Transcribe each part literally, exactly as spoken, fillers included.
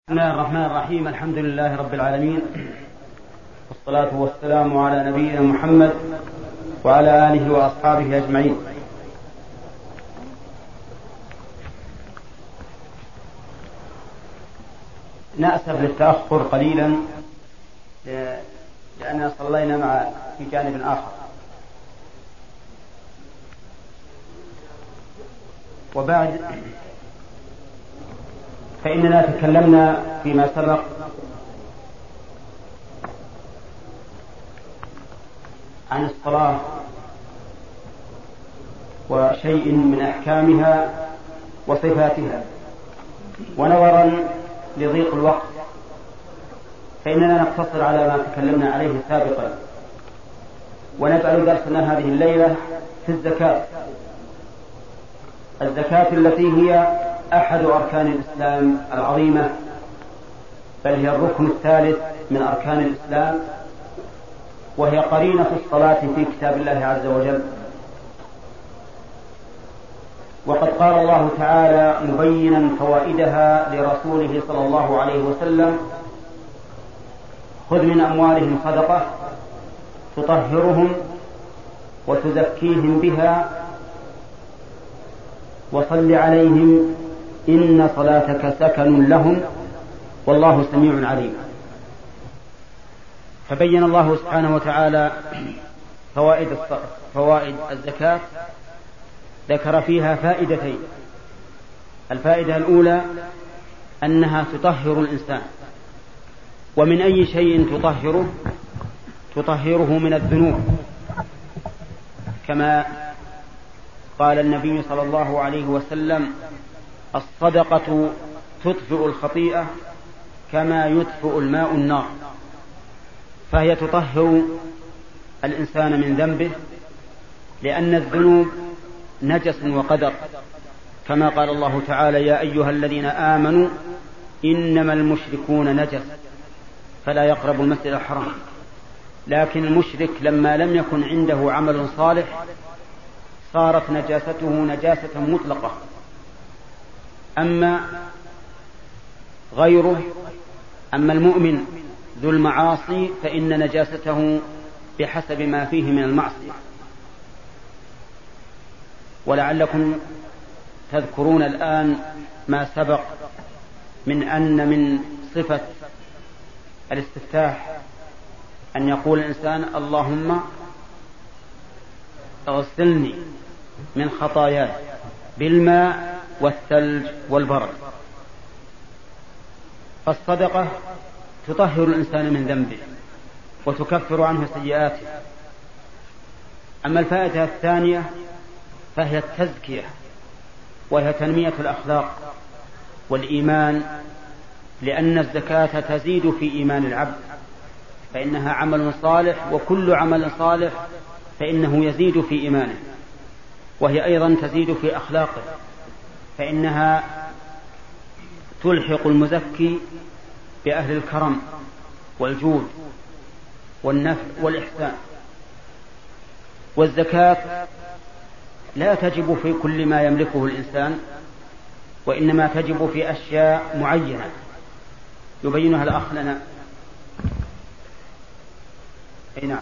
بسم الله الرحمن الرحيم. الحمد لله رب العالمين، والصلاة والسلام على نبينا محمد وعلى آله وأصحابه أجمعين. نأسف للتأخر قليلا لأننا صلينا مع في جانب آخر. وبعد فإننا تكلمنا فيما سبق عن الصلاة وشيء من أحكامها وصفاتها، ونظرا لضيق الوقت فإننا نقتصر على ما تكلمنا عليه سابقا، ونجعل درسنا هذه الليلة في الزكاة. الزكاة التي هي أحد أركان الإسلام العظيمة، بل هي الركن الثالث من أركان الإسلام، وهي قرينة الصلاة في كتاب الله عز وجل. وقد قال الله تعالى مبينا فوائدها لرسوله صلى الله عليه وسلم: خذ من أموالهم صدقة تطهرهم وتزكيهم بها وصل عليهم إن صلاتك سكن لهم والله سميع عليم. فبين الله سبحانه وتعالى فوائد فوائد الزكاة، ذكر فيها فائدتين. الفائدة الأولى أنها تطهر الإنسان، ومن أي شيء تطهره؟ تطهره من الذنوب، كما قال النبي صلى الله عليه وسلم: الصدقة تطفئ الخطيئة كما يطفئ الماء النار. فهي تطهر الإنسان من ذنبه، لأن الذنوب نجس وقدر، كما قال الله تعالى: يا أيها الذين آمنوا إنما المشركون نجس فلا يقربوا المسجد الحرام. لكن المشرك لما لم يكن عنده عمل صالح صارت نجاسته نجاسة مطلقة. أما غيره، أما المؤمن ذو المعاصي فإن نجاسته بحسب ما فيه من المعصية. ولعلكم تذكرون الآن ما سبق من أن من صفة الاستفتاح أن يقول الإنسان: اللهم اغسلني من خطاياي بالماء والثلج والبرد. فالصدقة تطهر الإنسان من ذنبه وتكفر عنه سيئاته. أما الفائدة الثانية فهي التزكية، وهي تنمية الأخلاق والإيمان، لأن الزكاة تزيد في إيمان العبد، فإنها عمل صالح، وكل عمل صالح فإنه يزيد في إيمانه. وهي أيضا تزيد في أخلاقه، فإنها تلحق المزكي بأهل الكرم والجود والنفع والإحسان. والزكاة لا تجب في كل ما يملكه الإنسان، وإنما تجب في أشياء معينة يبينها الأخ لنا. أي نعم.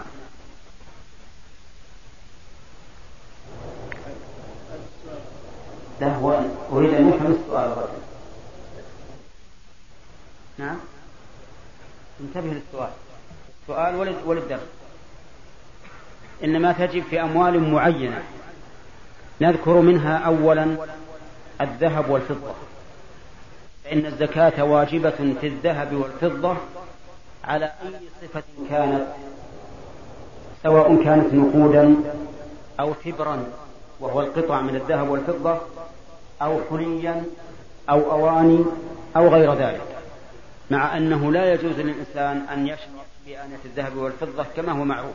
لا، هو أريد أن يفهم السؤال غدا. نعم، انتبه للسؤال، السؤال وللدرس. إنما تجب في أموال معينة، نذكر منها أولا الذهب والفضة، فإن الزكاة واجبة في الذهب والفضة على أي صفة كانت، سواء كانت نقودا أو تبرا وهو القطع من الذهب والفضة، أو حليا أو أواني أو غير ذلك، مع أنه لا يجوز للإنسان أن يشرب بآنية الذهب والفضة كما هو معروف.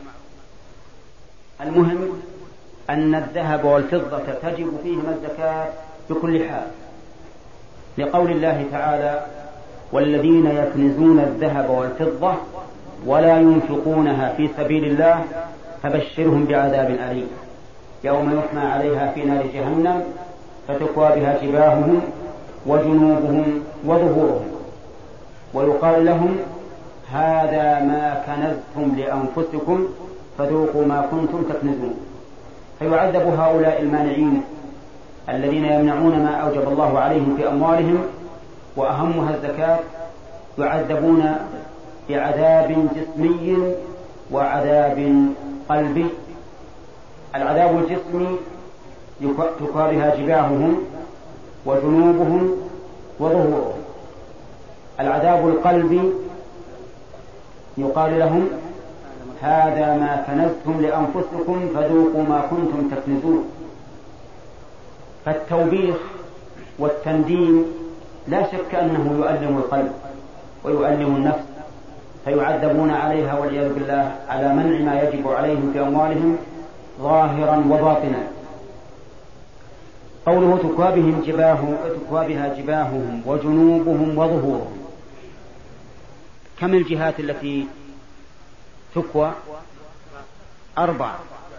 المهم أن الذهب والفضة تجب فيهما الزكاة بكل حال، لقول الله تعالى: والذين يكنزون الذهب والفضة ولا ينفقونها في سبيل الله فبشرهم بعذاب أليم يوم يحمى عليها في نار جهنم فتكوى بها جباههم وجنوبهم وظهورهم. ويقال لهم هذا ما كنزتم لأنفسكم فذوقوا ما كنتم تكنزون. فيعذب هؤلاء المانعين الذين يمنعون ما أوجب الله عليهم في أموالهم وأهمها الزكاة، يعذبون بعذاب جسمي وعذاب قلبي. العذاب الجسمي تكوى بها جباههم وجنوبهم وظهورهم. العذاب القلبي يقال لهم هذا ما كنزتم لأنفسكم فذوقوا ما كنتم تكنزون. فالتوبيخ والتنديم لا شك أنه يؤلم القلب ويؤلم النفس، فيعذبون عليها والعياذ بالله على منع ما يجب عليهم في أموالهم ظاهرا وباطنا. قوله تكوى بهم جباههم تكوى بها جباههم وجنوبهم وظهورهم، كم الجهات التي تكوى؟ أربع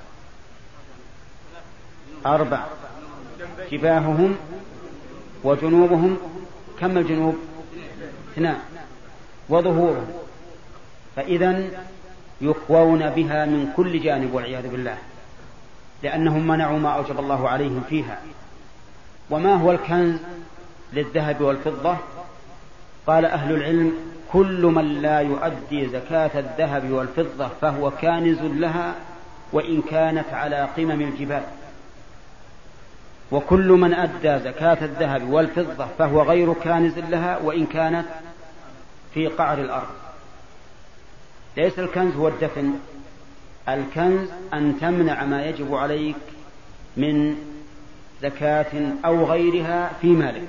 أربع جباههم وجنوبهم، كم الجنوب؟ اثنان، وظهورهم. فإذن يكوون بها من كل جانب والعياذ بالله، لأنهم منعوا ما أوجب الله عليهم فيها. وما هو الكنز للذهب والفضة؟ قال أهل العلم كل من لا يؤدي زكاة الذهب والفضة فهو كانز لها وإن كانت على قمم الجبال، وكل من أدى زكاة الذهب والفضة فهو غير كانز لها وإن كانت في قعر الأرض. ليس الكنز هو الدفن، الكنز أن تمنع ما يجب عليك من زكاة أو غيرها في مالك.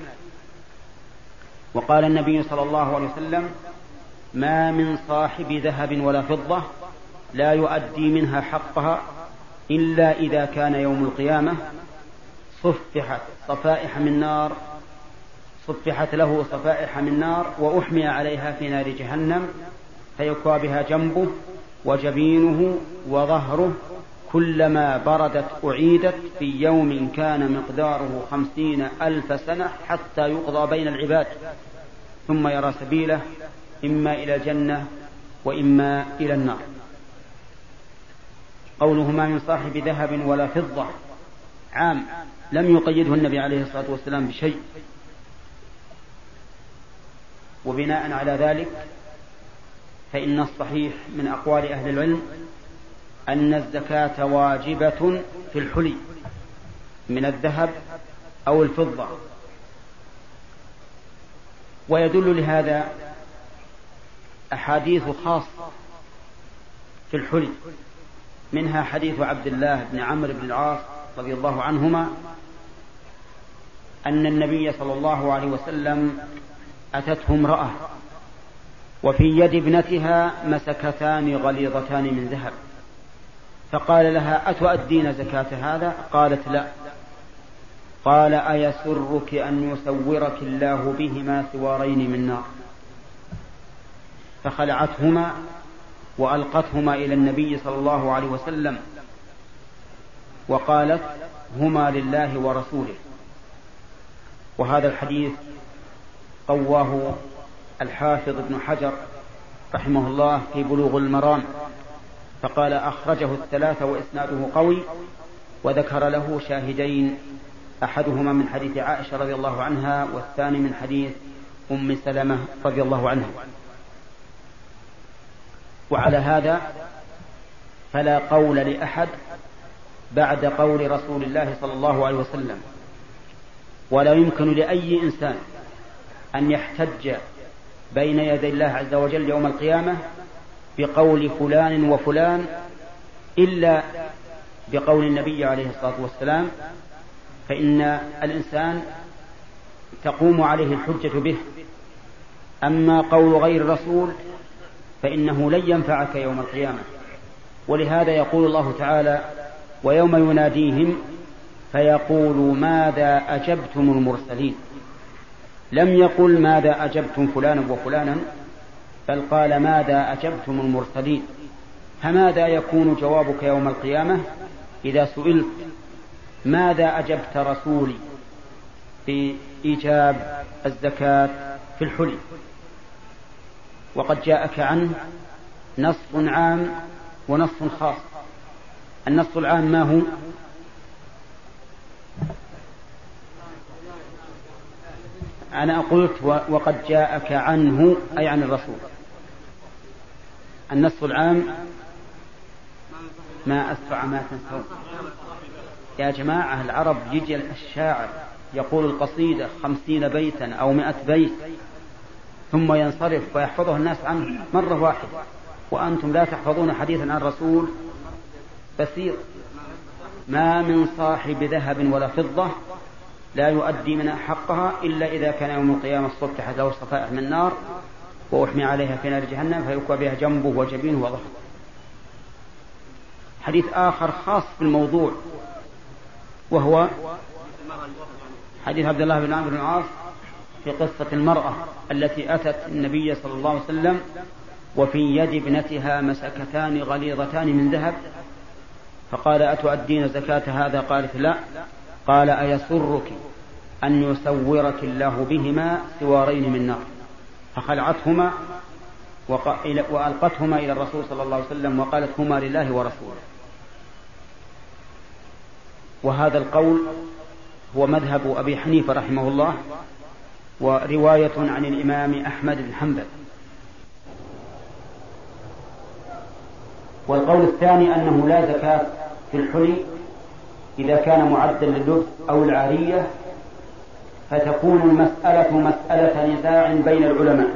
وقال النبي صلى الله عليه وسلم ما من صاحب ذهب ولا فضة لا يؤدي منها حقها إلا إذا كان يوم القيامة صفحت صفائح من نار صفحت له صفائح من نار وأحمي عليها في نار جهنم فيكوى بها جنبه وجبينه وظهره كلما بردت أعيدت في يوم كان مقداره خمسين ألف سنة حتى يقضى بين العباد ثم يرى سبيله إما إلى الجنة وإما إلى النار. قوله ما من صاحب ذهب ولا فضة عام، لم يقيده النبي عليه الصلاة والسلام بشيء. وبناء على ذلك فإن الصحيح من أقوال أهل العلم أن الزكاة واجبة في الحلي من الذهب أو الفضة. ويدل لهذا أحاديث خاصة في الحلي، منها حديث عبد الله بن عمرو بن العاص رضي الله عنهما أن النبي صلى الله عليه وسلم أتته امرأة وفي يد ابنتها مسكتان غليظتان من ذهب، فقال لها أتؤدين زكاة هذا؟ قالت لا. قال أيسرك أن يسورك الله بهما سوارين من نار؟ فخلعتهما وألقتهما إلى النبي صلى الله عليه وسلم وقالت هما لله ورسوله. وهذا الحديث قواه الحافظ ابن حجر رحمه الله في بلوغ المرام، فقال أخرجه الثلاثة وإسناده قوي، وذكر له شاهدين أحدهما من حديث عائشة رضي الله عنها والثاني من حديث أم سلمة رضي الله عنها. وعلى هذا فلا قول لأحد بعد قول رسول الله صلى الله عليه وسلم، ولا يمكن لأي إنسان أن يحتج بين يدي الله عز وجل يوم القيامة بقول فلان وفلان إلا بقول النبي عليه الصلاة والسلام، فإن الإنسان تقوم عليه الحجة به. أما قول غير الرسول فإنه لن ينفعك يوم القيامة. ولهذا يقول الله تعالى ويوم يناديهم فيقول ماذا أجبتم المرسلين، لم يقل ماذا أجبتم فلانا وفلانا، بل قال ماذا أجبتم المرسلين. فماذا يكون جوابك يوم القيامة إذا سئلت ماذا أجبت رسولي في إيجاب الزكاة في الحلي؟ وقد جاءك عنه نص عام ونص خاص. النص العام ما هو؟ أنا قلت وقد جاءك عنه أي عن الرسول. النص العام ما أسرع ما تنسون يا جماعة. العرب يجي الشاعر يقول القصيدة خمسين بيتا أو مئة بيت ثم ينصرف ويحفظه الناس عنه مرة واحدة، وأنتم لا تحفظون حديثا عن الرسول بسيط. ما من صاحب ذهب ولا فضة لا يؤدي منها حقها إلا إذا كان يوم القيامة الصبح له صفائح من نار وأحمي عليها في نار جهنم فيكوى بها جنبه وجبينه وظهره. حديث آخر خاص بالموضوع وهو حديث عبد الله بن عمرو بن العاص في قصة المرأة التي أتت النبي صلى الله عليه وسلم وفي يد ابنتها مسكتان غليظتان من ذهب، فقال أتؤدين زكاة هذا؟ قالت لا. قال أيسرك أن يسورك الله بهما سوارين من نار؟ فخلعتهما وألقتهما إلى الرسول صلى الله عليه وسلم وقالت هما لله ورسوله. وهذا القول هو مذهب أبي حنيفة رحمه الله ورواية عن الإمام أحمد بن حنبل. والقول الثاني أنه لا زكاة في الحلي إذا كان معدا لللبس أو العارية، فتكون المسألة مسألة نزاع بين العلماء.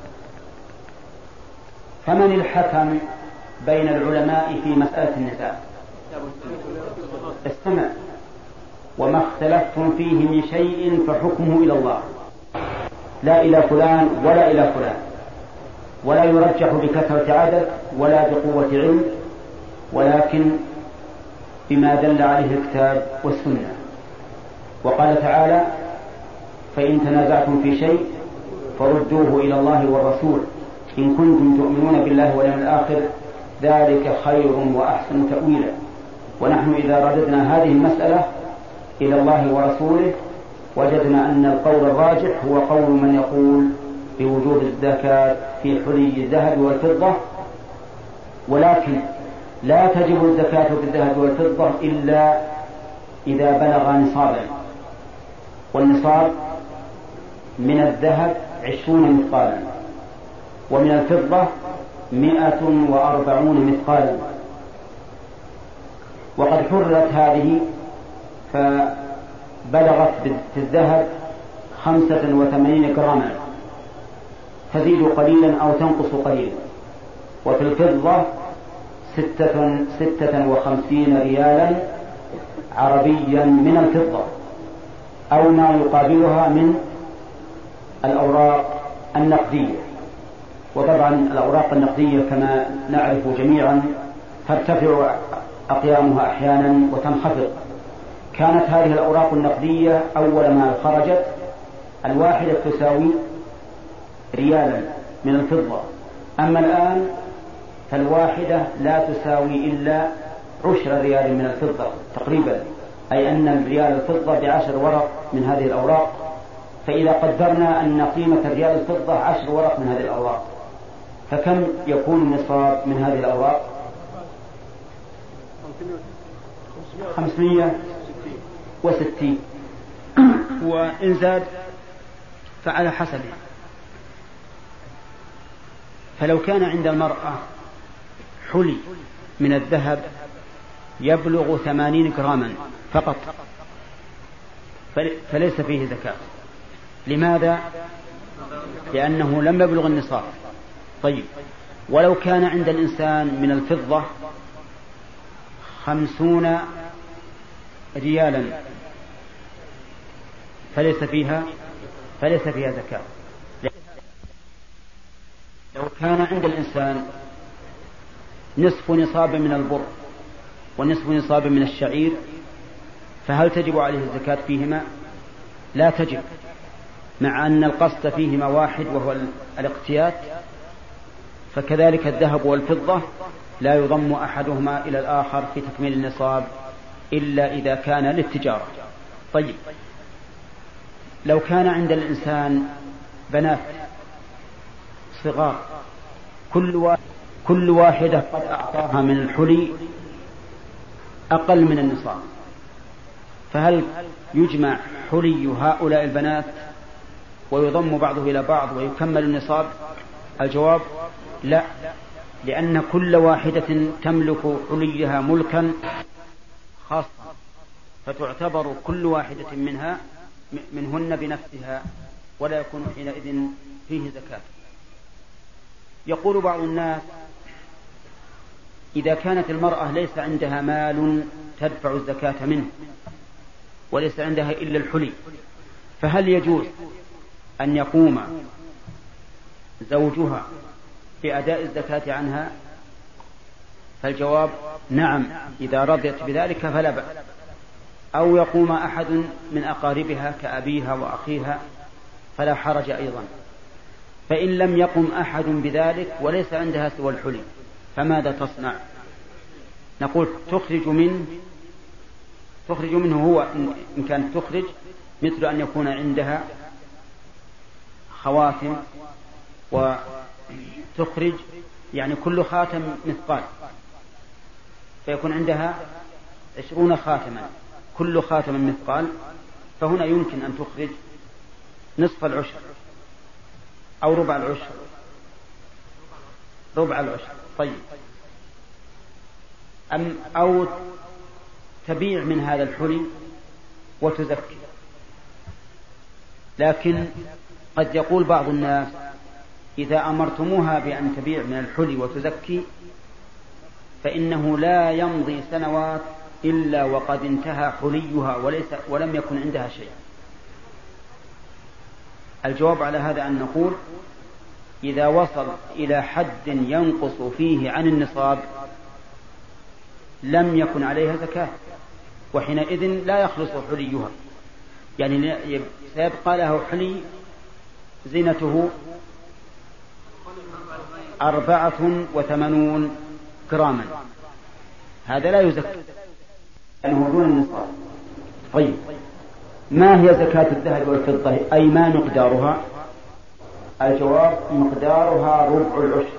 فمن الحكم بين العلماء في مسألة النزاع؟ استمع. وما اختلفتم فيه من شيء فحكمه إلى الله لا إلى فلان ولا إلى فلان، ولا يرجح بكثرة عدد ولا بقوة علم، ولكن بما دل عليه الكتاب والسنة. وقال تعالى فإن تنازعتم في شيء فردوه إلى الله والرسول إن كنتم تؤمنون بالله واليوم الآخر ذلك خير وأحسن تأويلا. ونحن إذا رددنا هذه المسألة إلى الله ورسوله وجدنا أن القول الراجح هو قول من يقول بوجوب الزكاة في حلي الذهب والفضة، ولكن لا تجب الزكاة في الذهب والفضة إلا إذا بلغ نصابا، والنصاب من الذهب عشرون مثقالا ومن الفضة مئة وأربعون مثقالا. وقد حررت هذه فبلغت في الذهب خمسة وثمانين جراما تزيد قليلا أو تنقص قليلا، وفي الفضة ستة, ستة وخمسين ريالا عربيا من الفضة أو ما يقابلها من الأوراق النقدية. وطبعا الأوراق النقدية كما نعرف جميعا ترتفع أقيامها أحيانا وتنخفض. كانت هذه الأوراق النقدية أول ما خرجت الواحدة تساوي ريالا من الفضة، أما الآن فالواحدة لا تساوي إلا عشر ريال من الفضة تقريبا، أي أن الريال الفضة بعشر ورق من هذه الأوراق. فإذا قدرنا أن قيمة الريال الفضة عشر ورق من هذه الأوراق فكم يكون النصاب من هذه الأوراق؟ خمسمائة وستين، وإن زاد فعلى حسبه. فلو كان عند المرأة حلي من الذهب يبلغ ثمانين جراما فقط فليس فيه زكاة. لماذا؟ لأنه لم يبلغ النصاب. طيب، ولو كان عند الإنسان من الفضة خمسون ريالا فليس فيها فليس فيها زكاة. لو كان عند الإنسان نصف نصاب من البر ونصف نصاب من الشعير فهل تجب عليه الزكاة فيهما؟ لا تجب، مع أن القصد فيهما واحد وهو الاقتيات. فكذلك الذهب والفضة لا يضم أحدهما إلى الآخر في تكميل النصاب إلا إذا كان للتجارة. طيب، لو كان عند الإنسان بنات صغار كل, كل واحدة قد أعطاها من الحلي أقل من النصاب، فهل يجمع حلي هؤلاء البنات ويضم بعضه إلى بعض ويكمل النصاب؟ الجواب لا، لأن كل واحدة تملك حليها ملكا خاصا، فتعتبر كل واحدة منها منهن بنفسها، ولا يكون حينئذ فيه زكاة. يقول بعض الناس: إذا كانت المرأة ليس عندها مال تدفع الزكاة منه وليس عندها إلا الحلي، فهل يجوز أن يقوم زوجها بأداء الزكاة عنها؟ فالجواب نعم، إذا رضيت بذلك فلا بأس، أو يقوم أحد من أقاربها كأبيها وأخيها فلا حرج أيضا. فإن لم يقم أحد بذلك وليس عندها سوى الحلي فماذا تصنع؟ نقول تخرج منه تخرج منه هو إن كانت تخرج، مثل أن يكون عندها خواتم، وتخرج يعني كل خاتم مثقال، فيكون عندها عشرون خاتما كل خاتم مثقال، فهنا يمكن أن تخرج نصف العشر أو ربع العشر ربع العشر طيب، أم أو تبيع من هذا الحلي وتزكي. لكن قد يقول بعض الناس: إذا أمرتموها بأن تبيع من الحلي وتزكي فإنه لا يمضي سنوات إلا وقد انتهى حليها وليس ولم يكن عندها شيء. الجواب على هذا أن نقول: إذا وصل إلى حد ينقص فيه عن النصاب لم يكن عليها زكاة، وحينئذ لا يخلص حليها، يعني سيبقى له حلي زينته أربعة وثمانون جراما، هذا لا يزكى لأنه دون النصاب. طيب، ما هي زكاة الذهب والفضة؟ أي ما مقدارها؟ الجواب: مقدارها ربع العشر،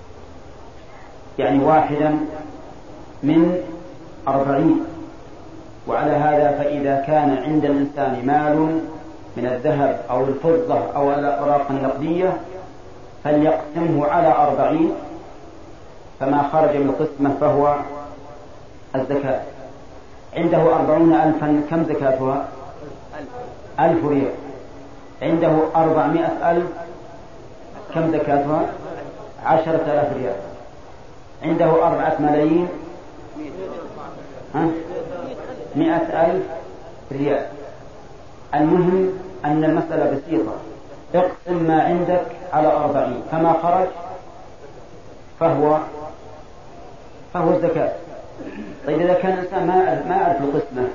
يعني واحدا من أربعين. وعلى هذا فإذا كان عند الإنسان مال من الذهب أو الفضة أو الأوراق النقدية فليقسمه على أربعين، فما خرج من القسمة فهو الزكاة. عنده أربعون ألفا، كم زكاتها؟ ألف ريال. عنده أربعمائة ألف، كم زكاتها؟ عشرة آلاف ريال. عنده أربعة ملايين، ها؟ مئة ألف ريال. المهم أن المسألة بسيطة، اقسم ما عندك على أربعين، فما خرج فهو فهو الزكاة. طيب، إذا كان الإنسان ما ما أعرف القسمة،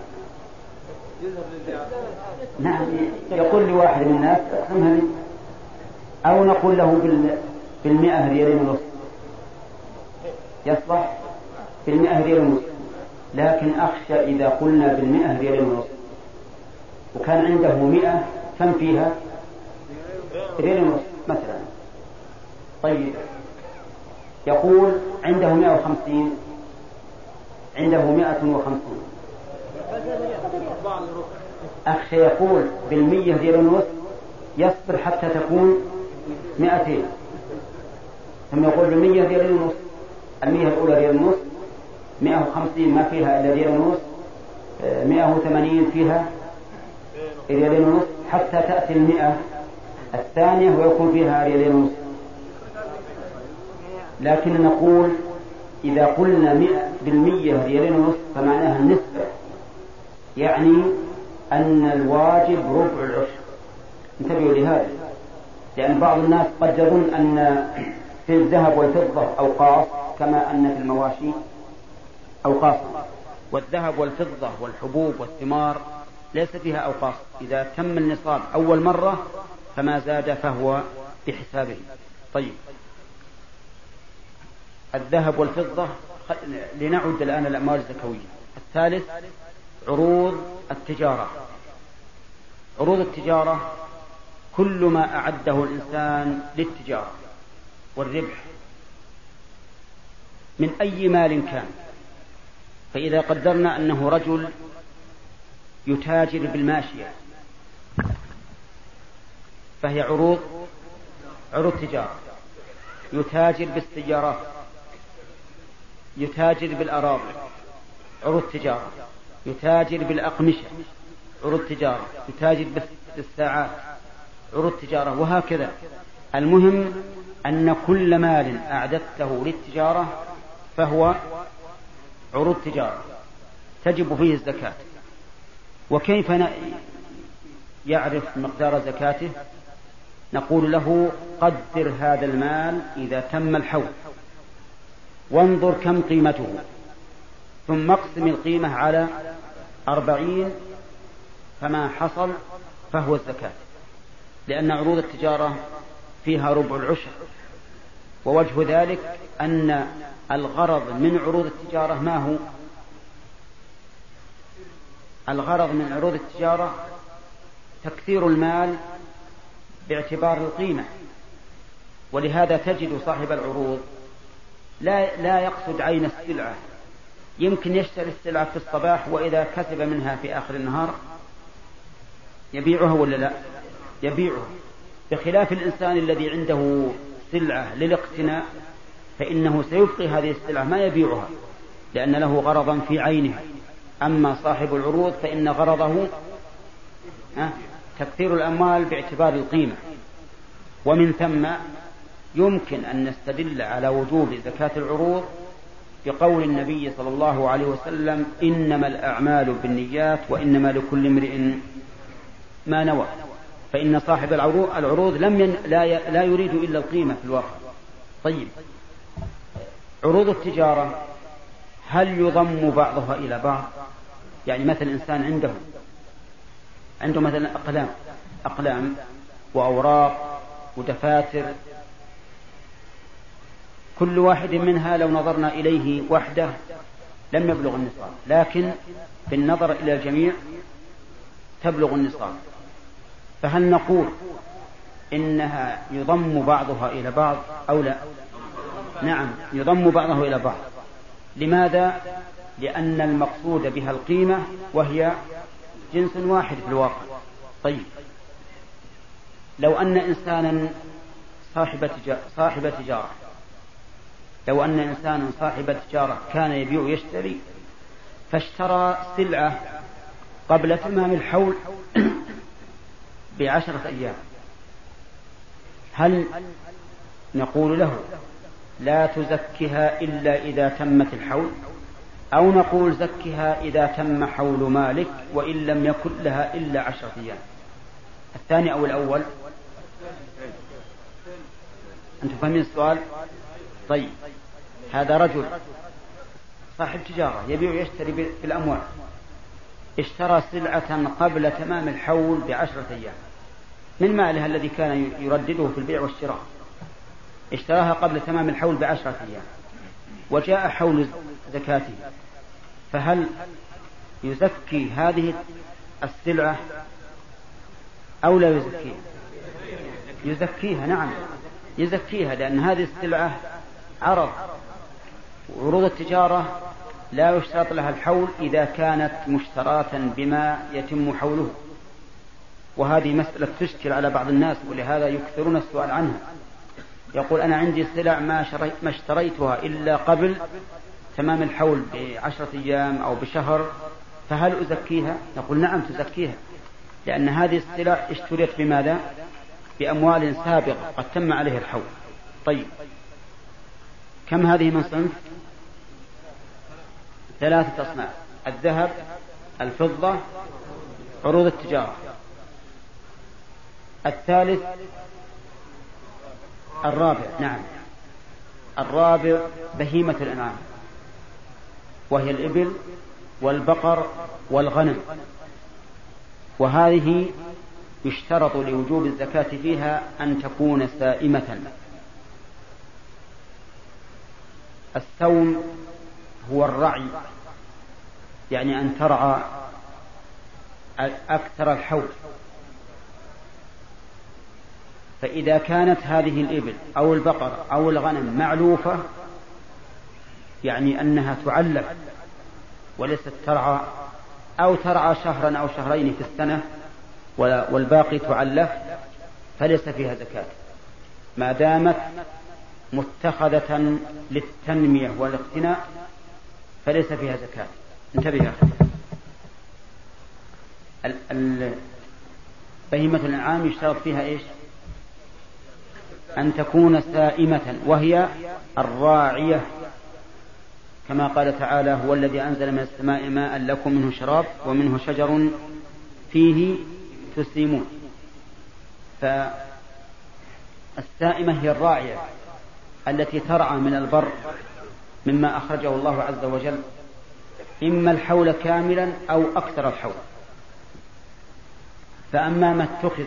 نعم، يقول لواحد من الناس اقسمها لي، أو نقول له بالمئة ريال ونصف، يصلح بالمئة ريال ونصف. لكن أخشى إذا قلنا بالمئة ريال ونصف وكان عنده مئة، كم فيها؟ ريال ونصف مثلا. طيب، يقول عنده مئة وخمسين، عنده مئة وخمسين، أخشى يقول بالمية ريال ونصف يصبر حتى تكون مئتين، ثم يقول بالمية ريال ونصف، المية الأولى ريال ونصف، مئة وخمسين ما فيها إلا ريال ونصف، مئة وثمانين فيها ريال ونصف، حتى تأتي المئة الثانية ويكون فيها ريال ونصف. لكن نقول إذا قلنا مئة بالمية ريال ونصف فمعناها النسبة، يعني أن الواجب ربع العشر. انتبهوا لهذا، لأن بعض الناس قد يظن أن في الذهب والفضة أوقاف كما أن في المواشي أوقاف، والذهب والفضة والحبوب والثمار ليس فيها أوقاف. إذا تم النصاب أول مرة فما زاد فهو بحسابه. طيب، الذهب والفضة، لنعد الآن الأموال الزكوية. الثالث عروض التجارة. عروض التجارة كل ما أعده الإنسان للتجارة والربح من أي مال كان. فإذا قدرنا أنه رجل يتاجر بالماشية فهي عروض عروض تجارة، يتاجر بالسيارات، يتاجر بالأراضي عروض تجارة، يتاجر بالأقمشة عروض تجارة، يتاجر بالساعات عروض تجارة، وهكذا. المهم أن كل مال أعددته للتجارة فهو عروض تجارة تجب فيه الزكاة. وكيف يعرف مقدار زكاته؟ نقول له قدر هذا المال إذا تم الحول، وانظر كم قيمته، ثم اقسم القيمة على أربعين، فما حصل فهو الزكاة، لأن عروض التجارة فيها ربع العشر. ووجه ذلك أن الغرض من عروض التجارة ما هو؟ الغرض من عروض التجارة تكثير المال باعتبار القيمة، ولهذا تجد صاحب العروض لا, لا يقصد عين السلعة، يمكن يشتري السلعة في الصباح وإذا كسب منها في آخر النهار يبيعها ولا لا؟ يبيعها. بخلاف الإنسان الذي عنده سلعة للاقتناء فإنه سيبقي هذه السلعة ما يبيعها لأن له غرضا في عينها. أما صاحب العروض فإن غرضه تكثير الأموال باعتبار القيمة. ومن ثم يمكن أن نستدل على وجوب زكاة العروض بقول النبي صلى الله عليه وسلم: إنما الأعمال بالنيات وإنما لكل امرئ ما نوى. فإن صاحب العروض لم ين... لا, لا يريد إلا القيمة في الواقع. طيب، عروض التجارة هل يضم بعضها إلى بعض؟ يعني مثل إنسان عنده عنده مثلا أقلام أقلام وأوراق ودفاتر، كل واحد منها لو نظرنا إليه وحده لم يبلغ النصاب، لكن بالنظر إلى الجميع تبلغ النصاب. فهل نقول إنها يضم بعضها إلى بعض أو لا؟ نعم، يضم بعضه إلى بعض. لماذا؟ لأن المقصود بها القيمة وهي جنس واحد في الواقع. طيب، لو أن إنسانا صاحب تجارة, صاحب تجارة لو أن إنسانا صاحب تجارة كان يبيع ويشتري، فاشترى سلعة قبل تمام الحول بعشرة أيام، هل نقول له لا تزكها إلا إذا تمت الحول، أو نقول زكها إذا تم حول مالك وإن لم يكن لها إلا عشرة أيام؟ الثاني أو الأول؟ أنتم فاهمين السؤال؟ طيب، هذا رجل صاحب تجارة يبيع ويشتري بالأموال، اشترى سلعة قبل تمام الحول بعشرة أيام من مالها الذي كان يردده في البيع والشراء، اشتراها قبل تمام الحول بعشرة أيام، وجاء حول زكاته، فهل يزكي هذه السلعة أو لا يزكيها؟ يزكيها، نعم يزكيها، لأن هذه السلعة عرض. عروض التجارة لا يشترط لها الحول إذا كانت مشتراة بما يتم حوله، وهذه مسألة تشكل على بعض الناس، ولهذا يكثرون السؤال عنها. يقول: أنا عندي سلع ما, ما اشتريتها إلا قبل تمام الحول بعشرة أيام أو بشهر، فهل أزكيها؟ نقول: نعم تزكيها، لأن هذه السلع اشتريت بماذا؟ بأموال سابقة قد تم عليه الحول. طيب، كم هذه من صنف؟ ثلاثة أصناف: الذهب، الفضة، عروض التجارة. الثالث الرابع، نعم الرابع بهيمة الأنعام، وهي الإبل والبقر والغنم، وهذه يشترط لوجوب الزكاة فيها أن تكون سائمة. السوم هو الرعي، يعني أن ترعى أكثر الحول. فإذا كانت هذه الإبل أو البقر أو الغنم معلوفة يعني أنها تعلف وليست ترعى، أو ترعى شهرا أو شهرين في السنة والباقي تعلف، فليس فيها زكاة ما دامت متخذة للتنمية والاقتناء، فليس فيها زكاة. انتبه بهيمة الأنعام يشترط فيها إيش؟ أن تكون سائمة، وهي الراعية، كما قال تعالى: هو الذي أنزل من السماء ماء لكم منه شراب ومنه شجر فيه تسيمون. فالسائمة هي الراعية التي ترعى من البر مما أخرجه الله عز وجل، إما الحول كاملا أو أكثر الحول. فأما ما اتخذ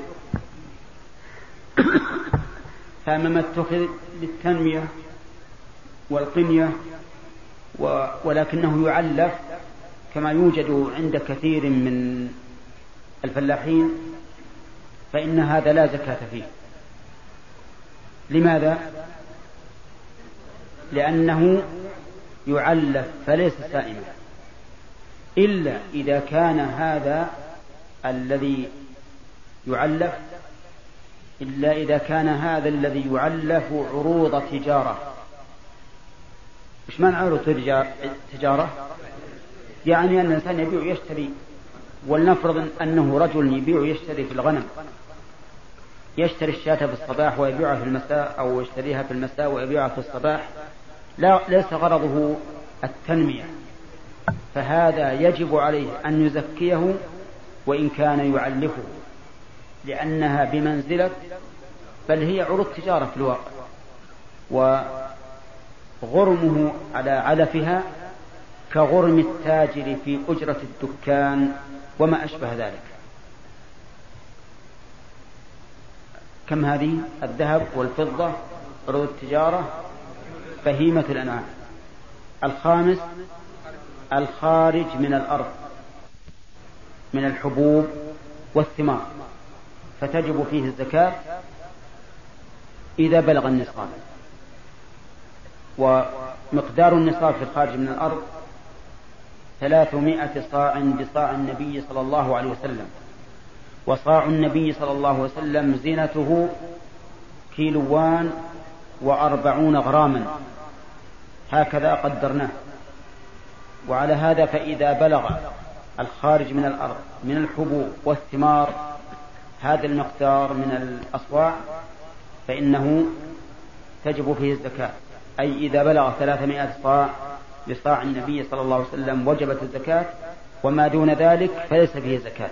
فأما ما اتخذ للتنمية والقنية ولكنه يعلف، كما يوجد عند كثير من الفلاحين، فإن هذا لا زكاة فيه. لماذا؟ لأنه يعلف فليس سائما، إلا إذا كان هذا الذي يعلف إلا إذا كان هذا الذي يعلف عروض تجارة. إيش معنى عروض تجارة؟ يعني أن الإنسان يبيع ويشتري، ولنفرض أنه رجل يبيع ويشتري في الغنم، يشتري الشاة في الصباح ويبيعها في المساء، أو يشتريها في المساء ويبيعها في الصباح، لا ليس غرضه التنمية، فهذا يجب عليه أن يزكيه وإن كان يعلفه، لأنها بمنزلة، بل هي عروض تجارة في الواقع، وغرمه على علفها كغرم التاجر في أجرة الدكان وما أشبه ذلك. كم هذه؟ الذهب والفضة، عروض التجارة، بهيمة الأنعام. الخامس الخارج من الأرض من الحبوب والثمار، فتجب فيه الزكاة إذا بلغ النصاب. ومقدار النصاب في الخارج من الأرض ثلاثمائة صاع بصاع النبي صلى الله عليه وسلم، وصاع النبي صلى الله عليه وسلم زينته كيلوان وأربعون غراما، هكذا قدرناه. وعلى هذا فإذا بلغ الخارج من الأرض من الحبوب والثمار هذا المقدار من الأصواع فإنه تجب فيه الزكاة، أي إذا بلغ ثلاثمائة صاع بصاع النبي صلى الله عليه وسلم وجبت الزكاة، وما دون ذلك فليس فيه زكاة.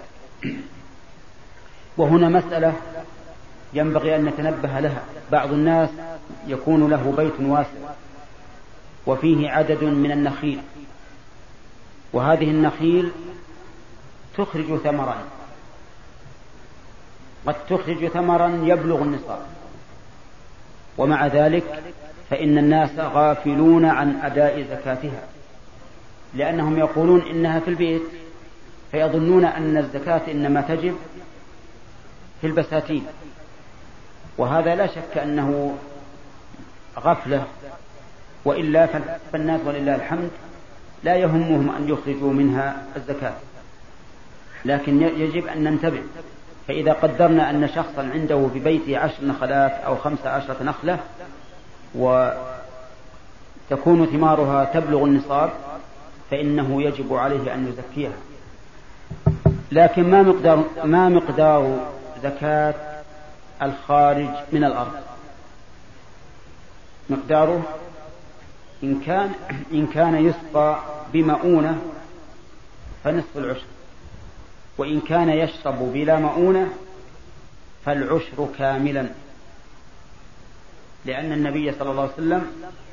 وهنا مسألة ينبغي أن نتنبه لها. بعض الناس يكون له بيت واسع وفيه عدد من النخيل، وهذه النخيل تخرج ثمرا، قد تخرج ثمرا يبلغ النصاب، ومع ذلك فإن الناس غافلون عن أداء زكاتها، لأنهم يقولون إنها في البيت، فيظنون أن الزكاة إنما تجب في البساتين، وهذا لا شك أنه غفلة. وإلا فالناس ولله الحمد لا يهمهم أن يخرجوا منها الزكاة، لكن يجب أن ننتبه. فإذا قدرنا أن شخصا عنده في بيته عشر نخلات أو خمس عشرة نخلة وتكون ثمارها تبلغ النصاب، فإنه يجب عليه أن يزكيها. لكن ما مقدار, ما مقدار زكاة الخارج من الأرض؟ مقداره إن كان, إن كان يسقى بمؤونة فنصف العشر، وإن كان يشرب بلا مؤونة فالعشر كاملا، لأن النبي صلى الله عليه وسلم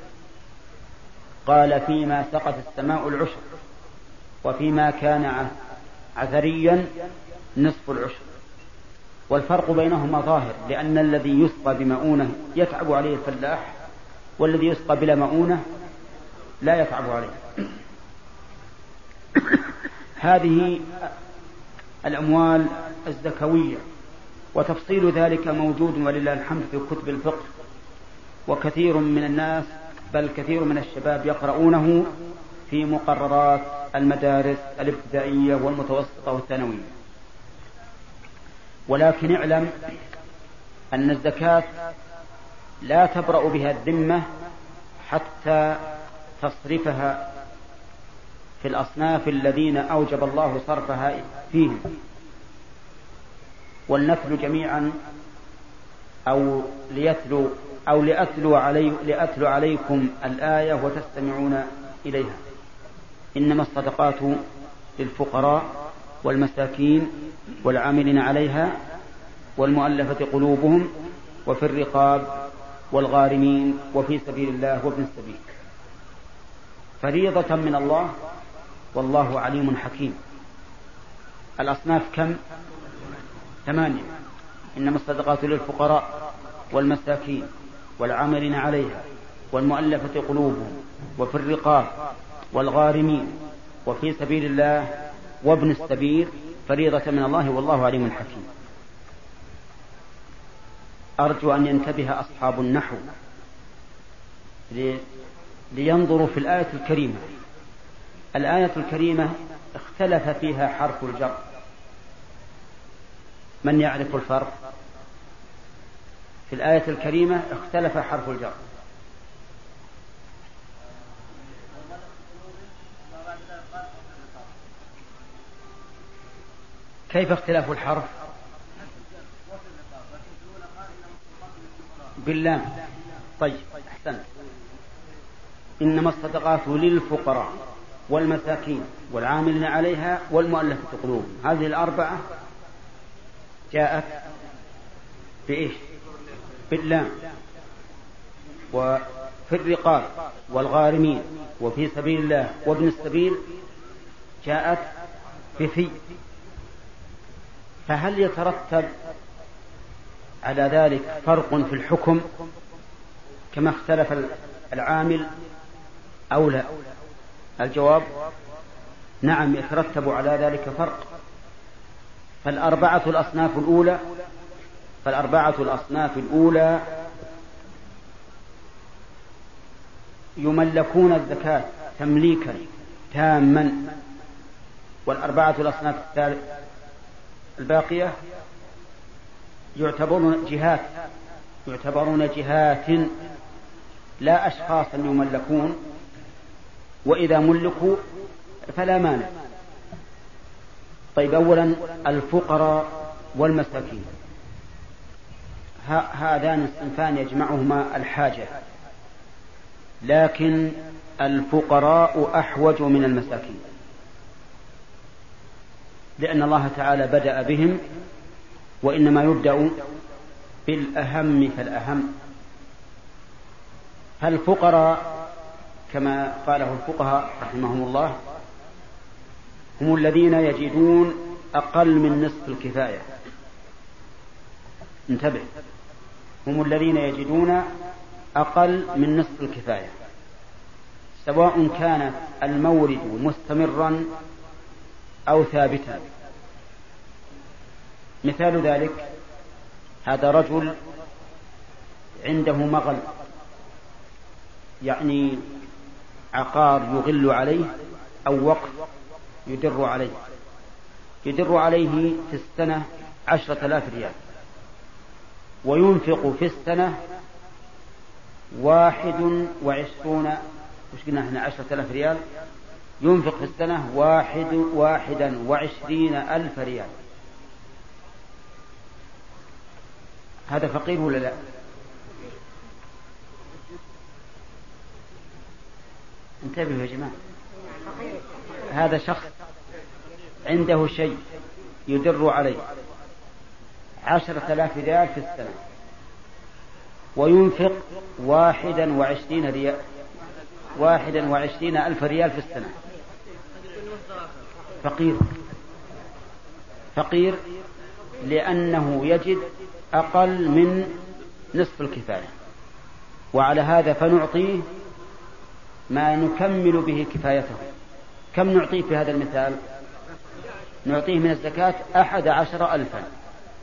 قال: فيما سقت السماء العشر، وفيما كان عثريا نصف العشر. والفرق بينهما ظاهر، لأن الذي يسقى بمؤونة يتعب عليه الفلاح، والذي يسقى بلا مؤونة لا يتعب عليه. هذه الأموال الزكوية، وتفصيل ذلك موجود ولله الحمد في كتب الفقه، وكثير من الناس بل كثير من الشباب يقرؤونه في مقررات المدارس الابتدائية والمتوسطة والثانوية. ولكن اعلم أن الزكاة لا تبرأ بها الذمة حتى تصرفها في الأصناف الذين أوجب الله صرفها فيهم. ولنتلو جميعا أو ليتلو أو لأتلو, علي لأتلو عليكم الآية وتستمعون إليها. إنما الصدقات للفقراء والمساكين والعاملين عليها والمؤلفة قلوبهم وفي الرقاب والغارمين وفي سبيل الله وابن السبيل، فريضة من الله والله عليم حكيم. الأصناف كم؟ ثمانية. إنما الصدقات للفقراء والمساكين والعاملين عليها والمؤلفة قلوبهم وفي الرقاب والغارمين وفي سبيل الله وابن السبيل، فريضة من الله والله عليم حكيم. أرجو أن ينتبه أصحاب النحو لينظروا في الآية الكريمة. الآية الكريمة اختلف فيها حرف الجر. من يعرف الفرق؟ في الآية الكريمة اختلف حرف الجر. كيف اختلاف الحرف؟ باللام. طيب أحسنت. إنما الصدقات للفقراء والمساكين والعاملين عليها والمؤلفة قلوبهم، هذه الأربعة جاءت بإيش؟ باللام. وفي الرقاب والغارمين وفي سبيل الله وابن السبيل جاءت بفي. فهل يترتب على ذلك فرق في الحكم كما اختلف العامل أو لا؟ الجواب نعم، يترتب على ذلك فرق. فالأربعة الأصناف الأولى فالأربعة الأصناف الأولى يملكون الزكاة تمليكا تاما، والأربعة الأصناف الباقية يعتبرون جهات يعتبرون جهات لا أشخاصا يملكون، وإذا ملكوا فلا مانع. طيب، أولا الفقراء والمساكين، هذان الصنفان يجمعهما الحاجة، لكن الفقراء أحوج من المساكين، لأن الله تعالى بدأ بهم، وإنما يبدأ بالأهم فالأهم. فالفقراء كما قاله الفقهاء رحمهم الله هم الذين يجدون أقل من نصف الكفاية. انتبه، هم الذين يجدون أقل من نصف الكفاية، سواء كان المورد مستمرا أو ثابتا. مثال ذلك هذا رجل عنده مغل، يعني عقار يغل عليه أو وقف يدر عليه يدر عليه في السنة عشرة آلاف ريال، وينفق في السنة واحد وعشرون وش قلنا احنا عشرة آلاف ريال، ينفق في السنة واحد واحدا وعشرين ألف ريال. هذا فقير ولا لا؟ انتبهوا يا جماعة، هذا شخص عنده شيء يدر عليه عشرة آلاف ريال في السنة، وينفق واحدا وعشرين ريال واحدا وعشرين ألف ريال في السنة. فقير فقير لأنه يجد أقل من نصف الكفاية، وعلى هذا فنعطيه ما نكمل به كفايته. كم نعطيه في هذا المثال؟ نعطيه من الزكاة أحد عشر ألفا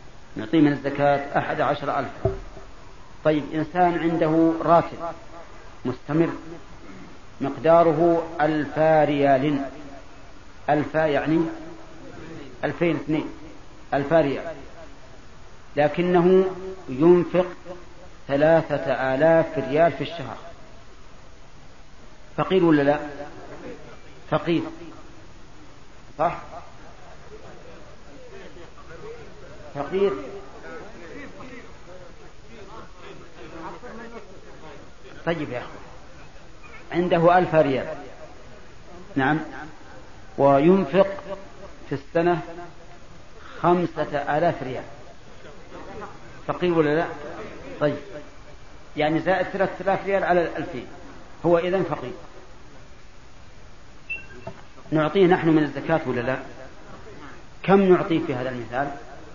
نعطيه من الزكاة أحد عشر ألفا. طيب، إنسان عنده راتب مستمر مقداره ألفا ريال. ألفا يعني ألفين اثنين، ألفا ريال، لكنه ينفق ثلاثة آلاف ريال في الشهر. فقير ولا لا؟ فقير صح؟ فقير. طيب يا أخي، عنده ألف ريال، نعم، وينفق في السنة خمسة آلاف ريال. فقير ولا لا؟ طيب، يعني زائد ثلاثة آلاف ريال على الألفين، هو إذن فقير. نعطيه نحن من الزكاة ولا لا؟ كم نعطيه في هذا المثال؟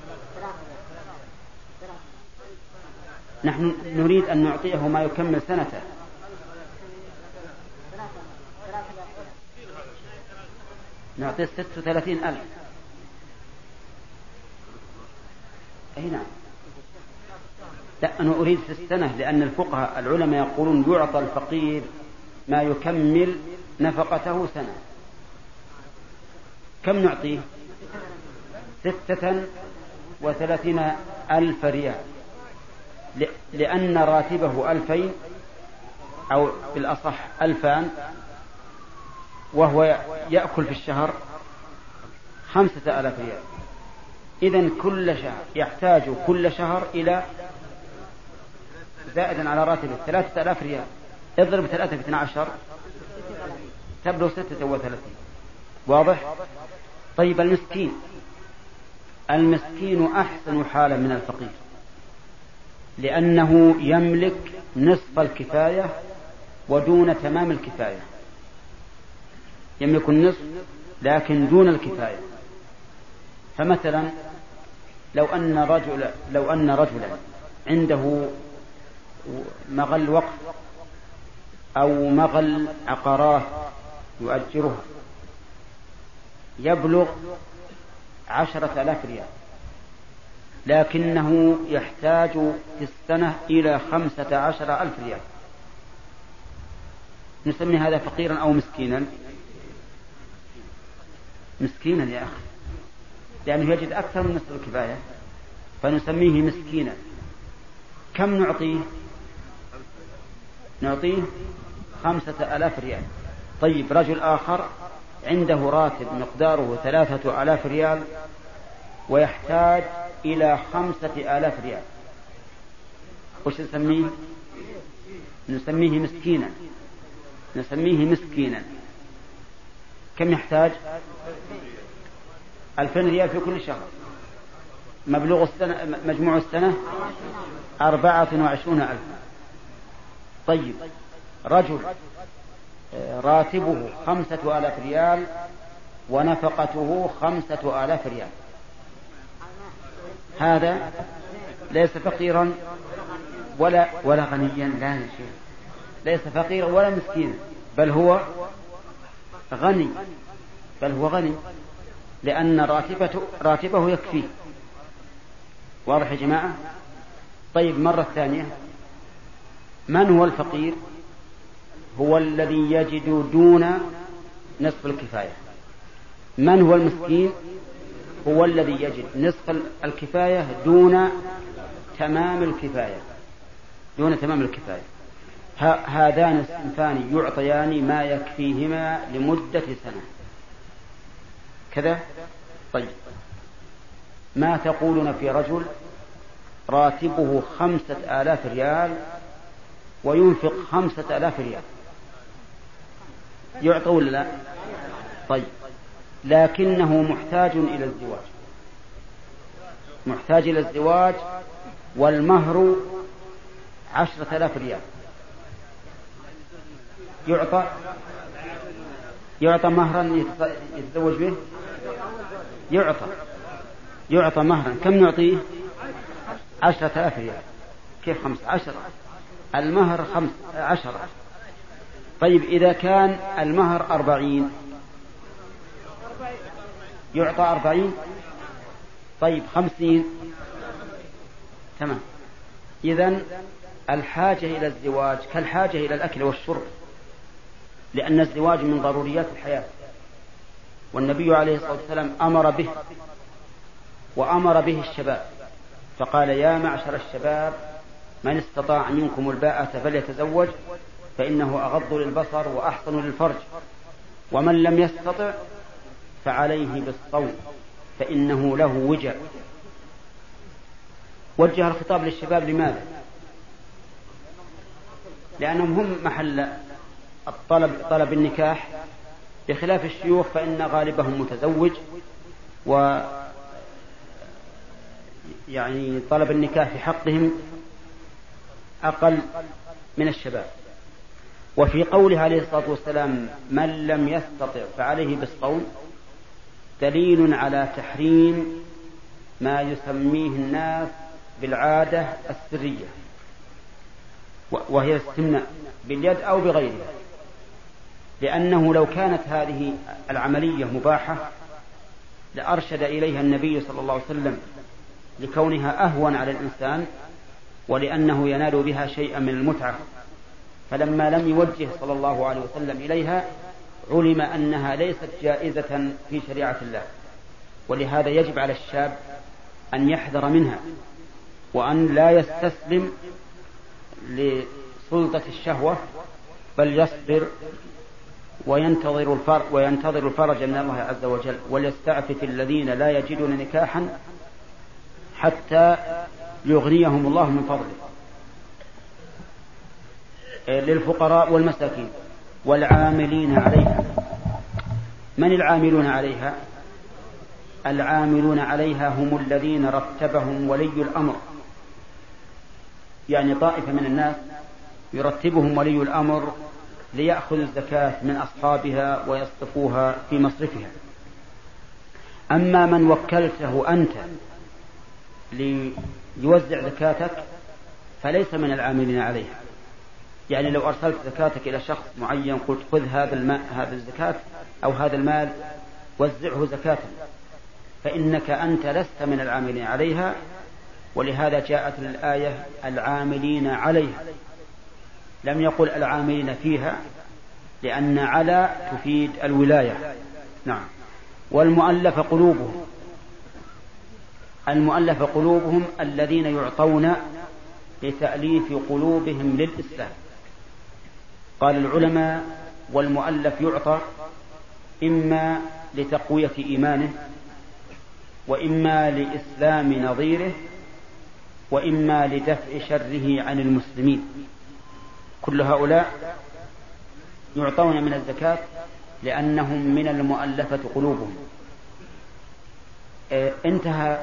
نحن نريد أن نعطيه ما يكمل سنته. نعطيه ستة وثلاثين ألف. أي نعم. لا، أنا أريد في السنة، لأن الفقهاء العلماء يقولون يعطى الفقير ما يكمل نفقته سنة. كم نعطيه؟ ستة وثلاثين ألف ريال، لأن راتبه ألفين، أو بالأصح ألفان، وهو يأكل في الشهر خمسة آلاف ريال. إذن كل شهر يحتاج كل شهر إلى زائدا على راتبه ثلاثة آلاف ريال. اضرب ثلاثة في اثنى عشر تبلغ ستة وثلاثين. واضح؟ طيب، المسكين المسكين أحسن حالا من الفقير، لأنه يملك نصف الكفاية ودون تمام الكفاية. يملك النصف لكن دون الكفاية. فمثلا لو أن رجل لو أن رجلا عنده مغل وقف أو مغل عقارات يؤجرها يبلغ عشرة آلاف ريال، لكنه يحتاج في السنة إلى خمسة عشر ألف ريال، نسمي هذا فقيرا أو مسكينا؟ مسكينا يا أخي، لأنه يجد أكثر من نصف الكفاية، فنسميه مسكينا. كم نعطيه؟ نعطيه خمسة آلاف ريال. طيب، رجل آخر عنده راتب مقداره ثلاثة آلاف ريال ويحتاج إلى خمسة آلاف ريال، وش نسميه؟ نسميه مسكينا. نسميه مسكينا. كم يحتاج؟ ألفين ريال في كل شهر. مبلغ السنة، مجموع السنة أربعة وعشرون ألف. طيب، رجل راتبه خمسة آلاف ريال ونفقته خمسة آلاف ريال، هذا ليس فقيرا ولا ولا غنيا، لا شيء، ليس فقيرا ولا مسكينا، بل هو غني، بل هو غني، لأن راتبته راتبه يكفيه. واضح يا جماعة؟ طيب، مرة ثانية، من هو الفقير؟ هو الذي يجد دون نصف الكفاية. من هو المسكين؟ هو الذي يجد نصف الكفاية دون تمام الكفاية، دون تمام الكفاية. هذان الصنفان يعطيان ما يكفيهما لمدة سنة كذا. طيب، ما تقولون في رجل راتبه خمسة آلاف ريال وينفق خمسة آلاف ريال؟ يعطى ولا لا؟ طيب، لكنه محتاج إلى الزواج، محتاج إلى الزواج، والمهر عشرة آلاف ريال. يعطى يعطى مهرا يتزوج به؟ يعطى يعطى مهرا. كم نعطيه؟ عشرة آلاف ريال. كيف خمسة؟ عشرة. المهر خمس عشرة. طيب، إذا كان المهر أربعين يعطى أربعين. طيب، خمسين. تمام. إذن الحاجة إلى الزواج كالحاجة إلى الأكل والشرب، لأن الزواج من ضروريات الحياة، والنبي عليه الصلاة والسلام أمر به وأمر به الشباب، فقال: يا معشر الشباب من استطاع منكم الباءة فليتزوج فإنه أغض للبصر وأحسن للفرج، ومن لم يستطع فعليه بالصوم فإنه له وجاء. وجه الخطاب للشباب لماذا؟ لأنهم هم محل الطلب طلب النكاح، بخلاف الشيوخ فإن غالبهم متزوج، و يعني طلب النكاح في حقهم أقل من الشباب. وفي قوله عليه الصلاة والسلام: من لم يستطع فعليه بالصوم، دليل على تحريم ما يسميه الناس بالعادة السرية، وهي الاستمناء باليد أو بغيرها، لأنه لو كانت هذه العملية مباحة لأرشد إليها النبي صلى الله عليه وسلم، لكونها أهون على الإنسان ولأنه ينال بها شيئا من المتعة، فلما لم يوجه صلى الله عليه وسلم إليها علم أنها ليست جائزة في شريعة الله. ولهذا يجب على الشاب أن يحذر منها، وأن لا يستسلم لسلطة الشهوة، بل يصبر وينتظر الفرج, وينتظر الفرج من الله عز وجل، وليستعفف الذين لا يجدون نكاحا حتى يغنيهم الله من فضله. للفقراء والمساكين والعاملين عليها. من العاملون عليها؟ العاملون عليها هم الذين رتبهم ولي الأمر، يعني طائفة من الناس يرتبهم ولي الأمر ليأخذوا الزكاة من أصحابها ويصرفوها في مصرفها. أما من وكلته أنت ليوزع زكاتك فليس من العاملين عليها. يعني لو أرسلت زكاتك إلى شخص معين قلت: خذ هذا الماء هذا الزكاة أو هذا المال وزعه زكاة، فإنك أنت لست من العاملين عليها. ولهذا جاءت الآية: العاملين عليها، لم يقل العاملين فيها، لأن على تفيد الولاية. نعم. والمؤلف قلوبهم، المؤلف قلوبهم الذين يعطون لتأليف قلوبهم للإسلام. قال العلماء: والمؤلف يعطى إما لتقوية إيمانه، وإما لإسلام نظيره، وإما لدفع شره عن المسلمين. كل هؤلاء يعطون من الزكاة لأنهم من المؤلفة قلوبهم. انتهى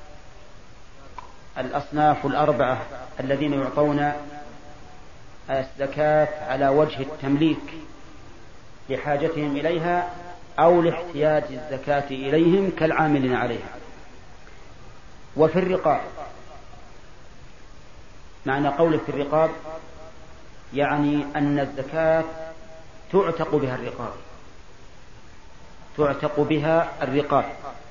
الأصناف الأربعة الذين يعطون الزكاة على وجه التمليك لحاجتهم إليها أو لاحتياج الزكاة إليهم كالعاملين عليها. وفي الرقاب، معنى قوله في الرقاب يعني أن الزكاة تعتق بها الرقاب، تعتق بها الرقاب،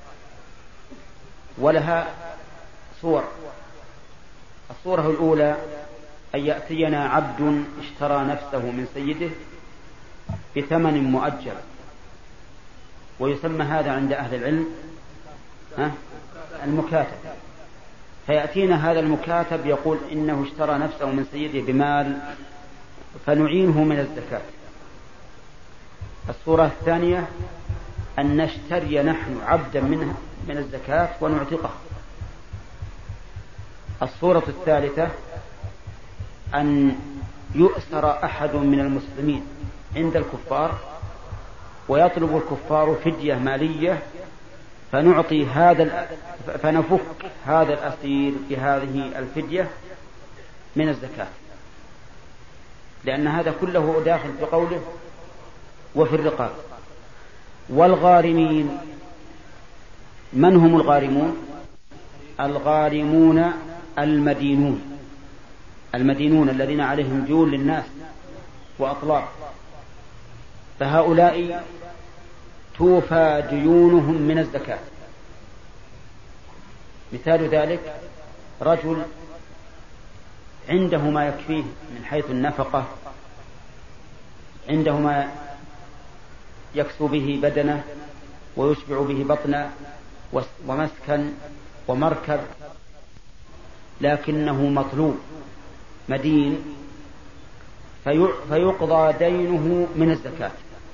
ولها صور. الصورة الأولى أن يأتينا عبد اشترى نفسه من سيده بثمن مؤجل، ويسمى هذا عند أهل العلم ها المكاتب. فيأتينا هذا المكاتب يقول إنه اشترى نفسه من سيده بمال فنعينه من الزكاة. الصورة الثانية أن نشتري نحن عبدا منه من الزكاة ونعتقه. الصورة الثالثة أن يؤسر أحد من المسلمين عند الكفار ويطلب الكفار فدية مالية، فنعطي هذا فنفك هذا الأسير بهذه الفدية من الزكاة، لأن هذا كله داخل في قوله وفي الرقاب. والغارمين، من هم الغارمون؟ الغارمون المدينون، المدينون الذين عليهم ديون للناس وأطلاق، فهؤلاء توفى ديونهم من الزكاة. مثال ذلك رجل عنده ما يكفيه من حيث النفقة، عنده ما يكسو به بدنه ويشبع به بطنه ومسكن ومركب، لكنه مطلوب مدين فيقضى دينه من الزكاة،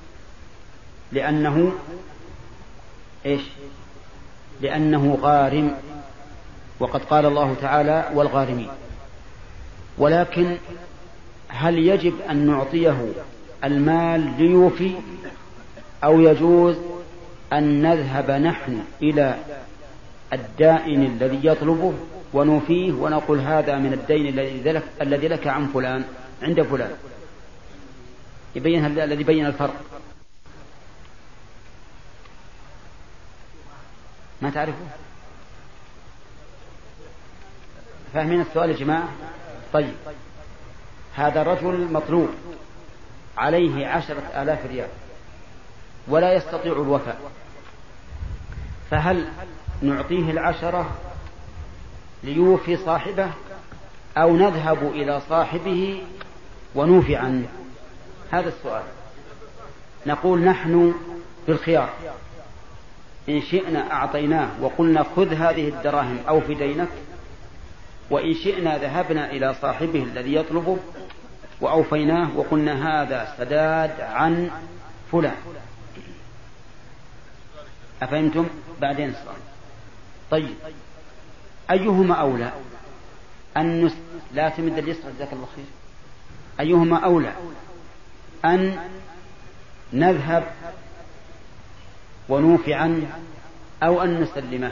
لأنه إيش؟ لأنه غارم، وقد قال الله تعالى والغارمين. ولكن هل يجب أن نعطيه المال ليوفي، أو يجوز أن نذهب نحن إلى الدائن الذي يطلبه ونوفيه ونقول هذا من الدين الذي لك عن فلان عند فلان؟ يبين الذي بين الفرق. ما تعرفه؟ فاهمين السؤال يا جماعة؟ طيب، هذا رجل مطلوب عليه عشرة آلاف ريال ولا يستطيع الوفاء، فهل نعطيه العشرة ليوفي صاحبه، أو نذهب إلى صاحبه ونوفي عنه؟ هذا السؤال. نقول نحن بالخيار، إن شئنا أعطيناه وقلنا خذ هذه الدراهم أو في دينك، وإن شئنا ذهبنا إلى صاحبه الذي يطلبه وأوفيناه وقلنا هذا سداد عن فلان. أفهمتم؟ بعدين السؤال. طيب، أيهما أولى أن نس... لا تمد اليسر جزاك الله خير. أيهما أولى أن نذهب ونوفي عنه أو أن نسلمه؟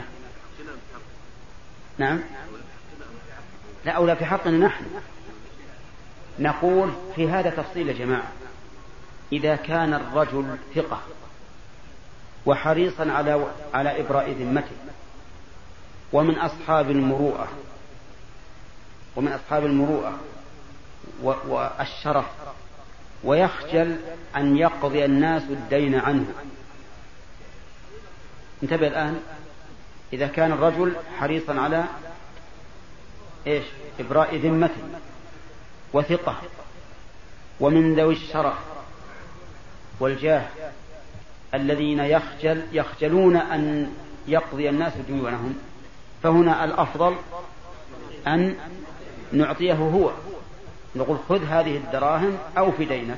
نعم، لا، أولى في حقنا نحن. نقول في هذا تفصيل يا جماعة. إذا كان الرجل ثقة وحريصا على على إبراء ذمته ومن أصحاب المروءة ومن أصحاب المروءة والشرف، ويخجل أن يقضي الناس الدين عنه. انتبه الآن، إذا كان الرجل حريصا على إيش؟ إبراء ذمته وثقة ومن ذوي الشرف والجاه الذين يخجل يخجلون أن يقضي الناس ديونهم، فهنا الأفضل أن نعطيه هو، نقول خذ هذه الدراهم أو في دينك.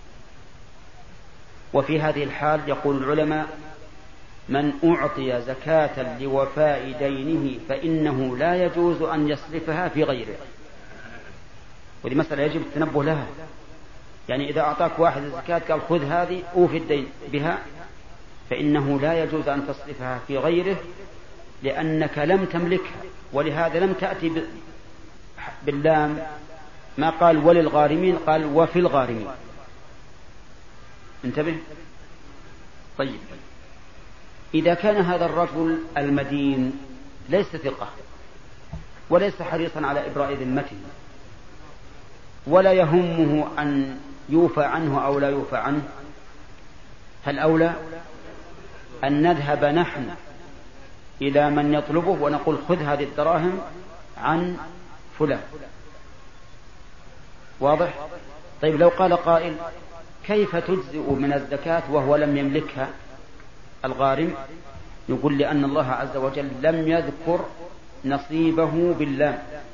وفي هذه الحال يقول العلماء من أعطي زكاة لوفاء دينه فإنه لا يجوز أن يصرفها في غيره. ودي مسألة يجب التنبه لها. يعني إذا أعطاك واحد الزكاة قال خذ هذه أوفي الدين بها، فإنه لا يجوز أن تصرفها في غيره، لأنك لم تملكها. ولهذا لم تأتي باللام، ما قال وللغارمين، قال وفي الغارمين. انتبه. طيب، إذا كان هذا الرجل المدين ليس ثقة وليس حريصا على إبراء ذمته ولا يهمه أن يوفى عنه أو لا يوفى عنه، هل أولى أن نذهب نحن إلى من يطلبه ونقول خذ هذه الدراهم عن فلان؟ واضح؟ طيب، لو قال قائل كيف تجزئ من الزكاة وهو لم يملكها الغارم؟ يقول لأن الله عز وجل لم يذكر نصيبه باللام،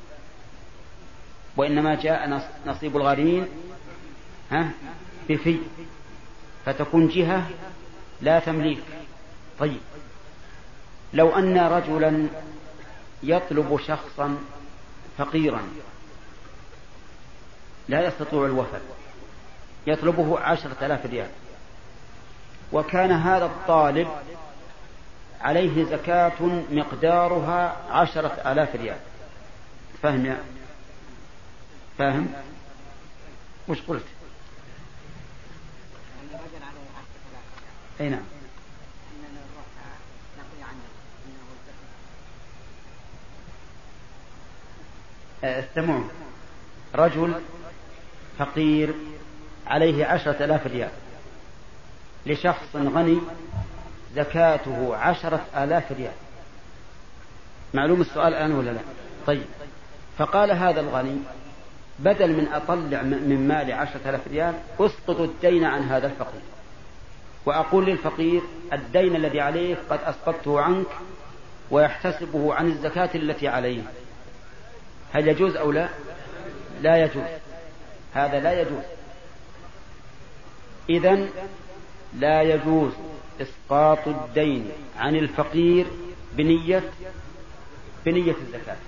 وإنما جاء نصيب الغارمين ها بفي، فتكون جهة لا تمليك. طيب، لو أن رجلا يطلب شخصا فقيرا لا يستطيع الوفاء، يطلبه عشرة آلاف ريال، وكان هذا الطالب عليه زكاة مقدارها عشرة آلاف ريال. فهم يا فاهم؟ وش قلت؟ أي نعم. استمعوا، رجل فقير عليه عشرة آلاف ريال لشخص غني زكاته عشرة آلاف ريال. معلوم السؤال الآن ولا لا؟ طيب، فقال هذا الغني بدل من أطلع من مالي عشرة آلاف ريال أسقط الدين عن هذا الفقير، وأقول للفقير الدين الذي عليك قد أسقطته عنك ويحتسبه عن الزكاة التي عليه. هل يجوز أو لا؟ لا يجوز، هذا لا يجوز. إذن لا يجوز إسقاط الدين عن الفقير بنية بنية الزكاة.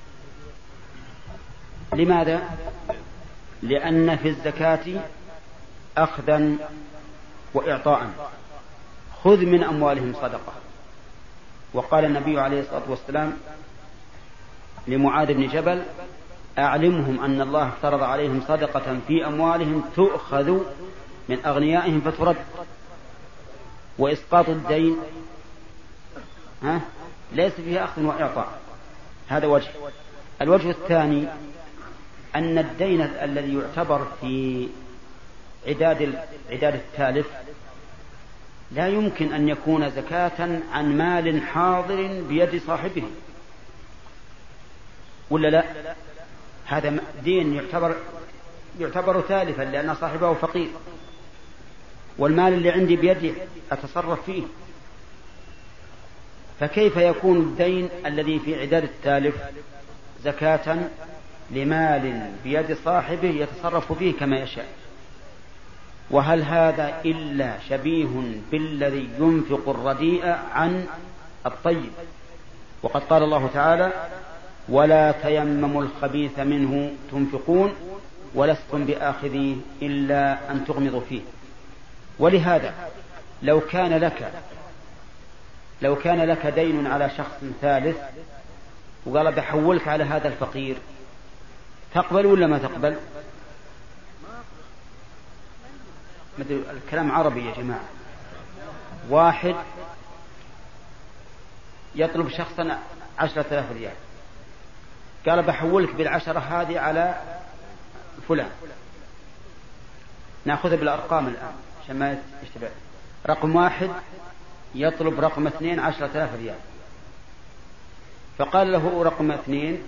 لماذا؟ لأن في الزكاة أخذا وإعطاء، خذ من أموالهم صدقة. وقال النبي عليه الصلاة والسلام لمعاذ بن جبل أعلمهم أن الله افترض عليهم صدقة في أموالهم تؤخذ من أغنيائهم فترد. وإسقاط الدين ها ليس فيه أخذ وإعطاء. هذا وجه. الوجه الثاني أن الدين الذي يعتبر في عداد عداد التالف لا يمكن أن يكون زكاة عن مال حاضر بيد صاحبه، ولا لا؟ هذا دين يعتبر يعتبر تالفا لأن صاحبه فقير، والمال اللي عندي بيدي أتصرف فيه، فكيف يكون الدين الذي في عداد التالف زكاة لمال بيد صاحبه يتصرف فيه كما يشاء؟ وهل هذا إلا شبيه بالذي ينفق الرديء عن الطيب؟ وقد قال الله تعالى ولا تيمموا الخبيث منه تنفقون ولستم بآخذيه إلا أن تغمضوا فيه. ولهذا لو كان لك لو كان لك دين على شخص ثالث وقال بحولك على هذا الفقير، تقبل ولا ما تقبل؟ الكلام عربي يا جماعة. واحد يطلب شخصا عشرة آلاف ريال، قال بحولك بالعشرة هذه على فلان. نأخذها بالأرقام الآن عشان ما يشتبه. رقم واحد يطلب رقم اثنين عشرة آلاف ريال، فقال له رقم اثنين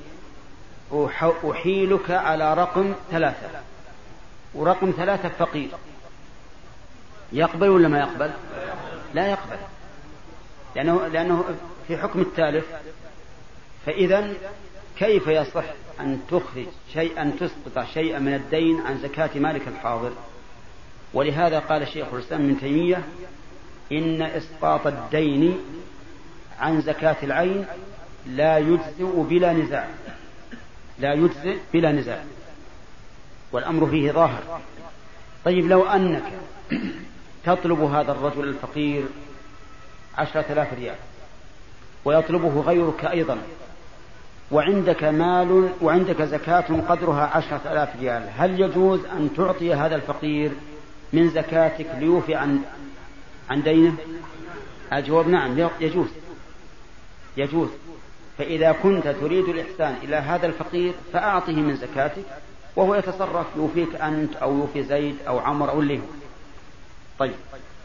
أحيلك على رقم ثلاثة، ورقم ثلاثة فقير، يقبل ولا ما يقبل؟ لا يقبل، لأنه, لأنه في حكم التالف. فإذا كيف يصح أن تخرج شيئا أن تسقط شيئا من الدين عن زكاة مالك الحاضر؟ ولهذا قال شيخ الإسلام ابن تيمية إن إسقاط الدين عن زكاة العين لا يجزئ بلا نزاع، لا يجزئ بلا نزاع، والأمر فيه ظاهر. طيب لو أنك تطلب هذا الرجل الفقير عشرة آلاف ريال ويطلبه غيرك أيضا، وعندك مال وعندك زكاة قدرها عشرة آلاف ريال، هل يجوز أن تعطي هذا الفقير من زكاتك ليوفي عن عن دينه؟ الجواب نعم، يجوز يجوز. فإذا كنت تريد الإحسان إلى هذا الفقير فأعطه من زكاتك وهو يتصرف، يوفيك أنت أو يوفي زيد أو عمر أو اللي هو. طيب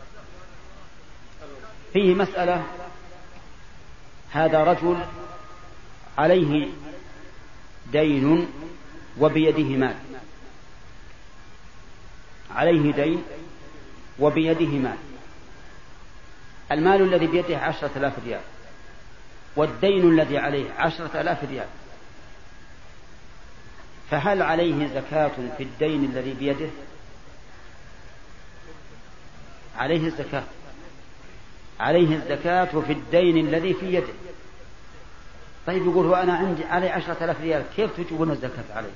فيه مسألة. هذا رجل عليه دين وبيده مال، عليه دين وبيده مال، المال الذي بيده عشرة آلاف ريال والدين الذي عليه عشرة آلاف ريال، فهل عليه زكاة في الدين الذي بيده؟ عليه الزكاة، عليه الزكاة في الدين الذي في يده. طيب يقول هو أنا عندي علي عشرة آلاف ريال، كيف تجيبون الزكاة علي؟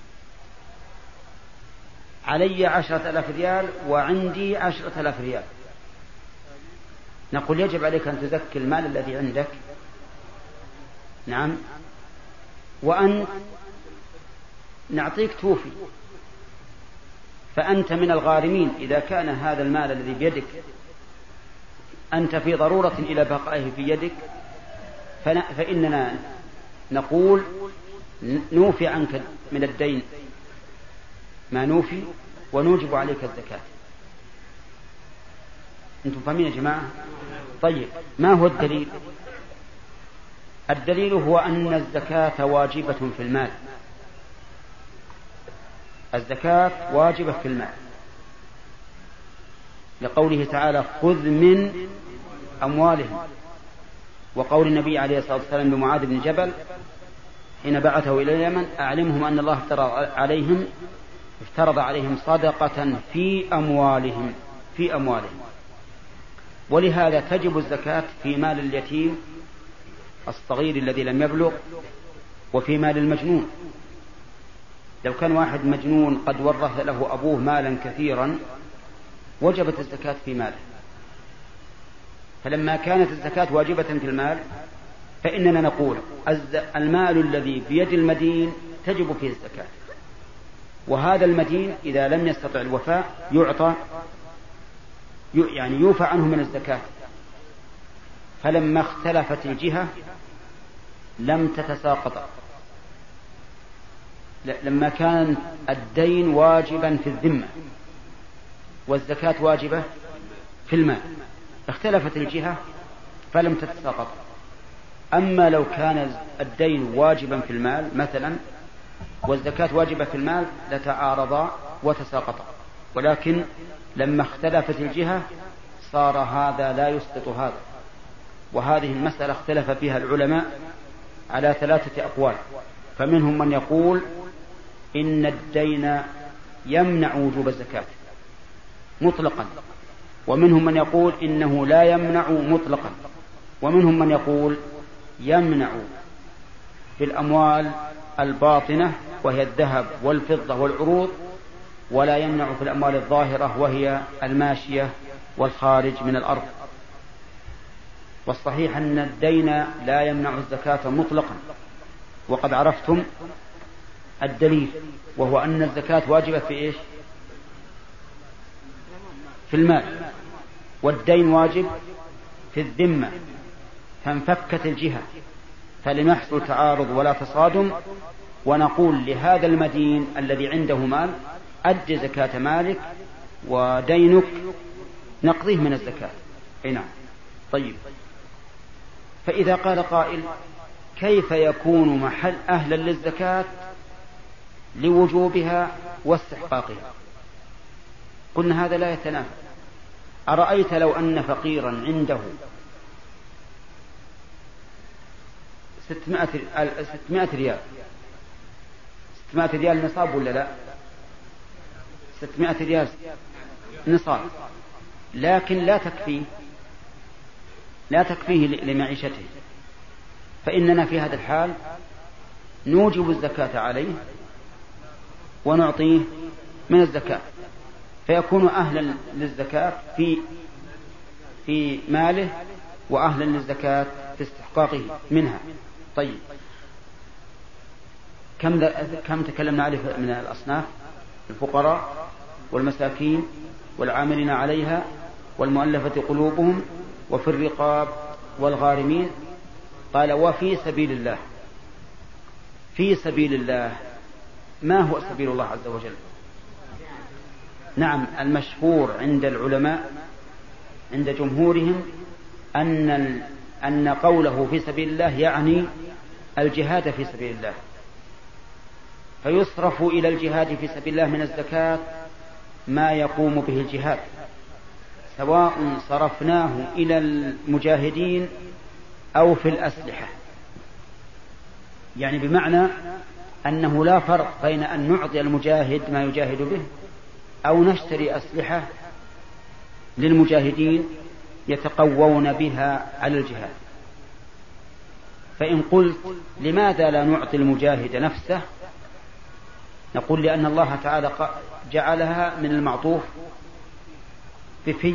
علي عشرة آلاف ريال وعندي عشرة آلاف ريال. نقول يجب عليك أن تزكي المال الذي عندك، نعم، وأن نعطيك توفي، فأنت من الغارمين إذا كان هذا المال الذي بيدك أنت في ضرورة إلى بقائه في يدك، فإننا نقول نوفي عنك من الدين ما نوفي ونوجب عليك الزكاة. أنتم فاهمين يا جماعة؟ طيب ما هو الدليل؟ الدليل هو أن الزكاة واجبة في المال، الزكاة واجبة في المال، لقوله تعالى خذ من أموالهم، وقول النبي عليه الصلاة والسلام لمعاذ بن جبل حين بعثه إلى اليمن أعلمهم أن الله افترض عليهم افترض عليهم صدقة في أموالهم في أموالهم. ولهذا تجب الزكاة في مال اليتيم الصغير الذي لم يبلغ، وفي مال المجنون. لو كان واحد مجنون قد ورث له أبوه مالا كثيرا وجبت الزكاة في ماله. فلما كانت الزكاة واجبة في المال فإننا نقول المال الذي بيد المدين تجب فيه الزكاة، وهذا المدين إذا لم يستطع الوفاء يعطى يعني يوفى عنه من الزكاة. فلما اختلفت الجهة لم تتساقط. لما كان الدين واجبا في الذمة والزكاة واجبة في المال اختلفت الجهة فلم تتساقط. أما لو كان الدين واجبا في المال مثلا والزكاة واجبة في المال لتعارضا وتساقطا، ولكن لما اختلفت الجهة صار هذا لا يسقط هذا. وهذه المسألة اختلف فيها العلماء على ثلاثة أقوال، فمنهم من يقول إن الدين يمنع وجوب الزكاة مطلقا، ومنهم من يقول إنه لا يمنع مطلقا، ومنهم من يقول يمنع في الأموال الباطنة وهي الذهب والفضة والعروض، ولا يمنع في الأموال الظاهرة وهي الماشية والخارج من الأرض. والصحيح أن الدين لا يمنع الزكاة مطلقا، وقد عرفتم الدليل، وهو أن الزكاة واجبة في إيش؟ في المال، والدين واجب في الذمة، فانفكت الجهة فلم يحصل تعارض ولا تصادم، ونقول لهذا المدين الذي عنده مال أد زكاة مالك ودينك نقضيه من الزكاة. أي نعم. طيب، فإذا قال قائل كيف يكون محل أهلا للزكاة لوجوبها واستحقاقها؟ قلنا هذا لا يتنافى. أرأيت لو أن فقيرا عنده ستمائة ريال، ستمائة ريال نصاب ولا لا؟ ستمائة ريال نصاب، لكن لا تكفيه لا تكفيه لمعيشته، فإننا في هذا الحال نوجب الزكاة عليه ونعطيه من الزكاة، فيكون أهلا للزكاة في في ماله وأهلا للزكاة في استحقاقه منها. طيب، كم كم تكلمنا عليه من الأصناف؟ الفقراء والمساكين والعاملين عليها والمؤلفة قلوبهم وفي الرقاب والغارمين. قال وفي سبيل الله. في سبيل الله، ما هو سبيل الله عز وجل؟ نعم، المشهور عند العلماء عند جمهورهم أن أن قوله في سبيل الله يعني الجهاد في سبيل الله، فيصرف إلى الجهاد في سبيل الله من الزكاة ما يقوم به الجهاد، سواء صرفناه إلى المجاهدين أو في الأسلحة. يعني بمعنى أنه لا فرق بين أن نعطي المجاهد ما يجاهد به أو نشتري أسلحة للمجاهدين يتقوون بها على الجهاد. فإن قلت لماذا لا نعطي المجاهد نفسه؟ نقول لأن الله تعالى جعلها من المعطوف بفي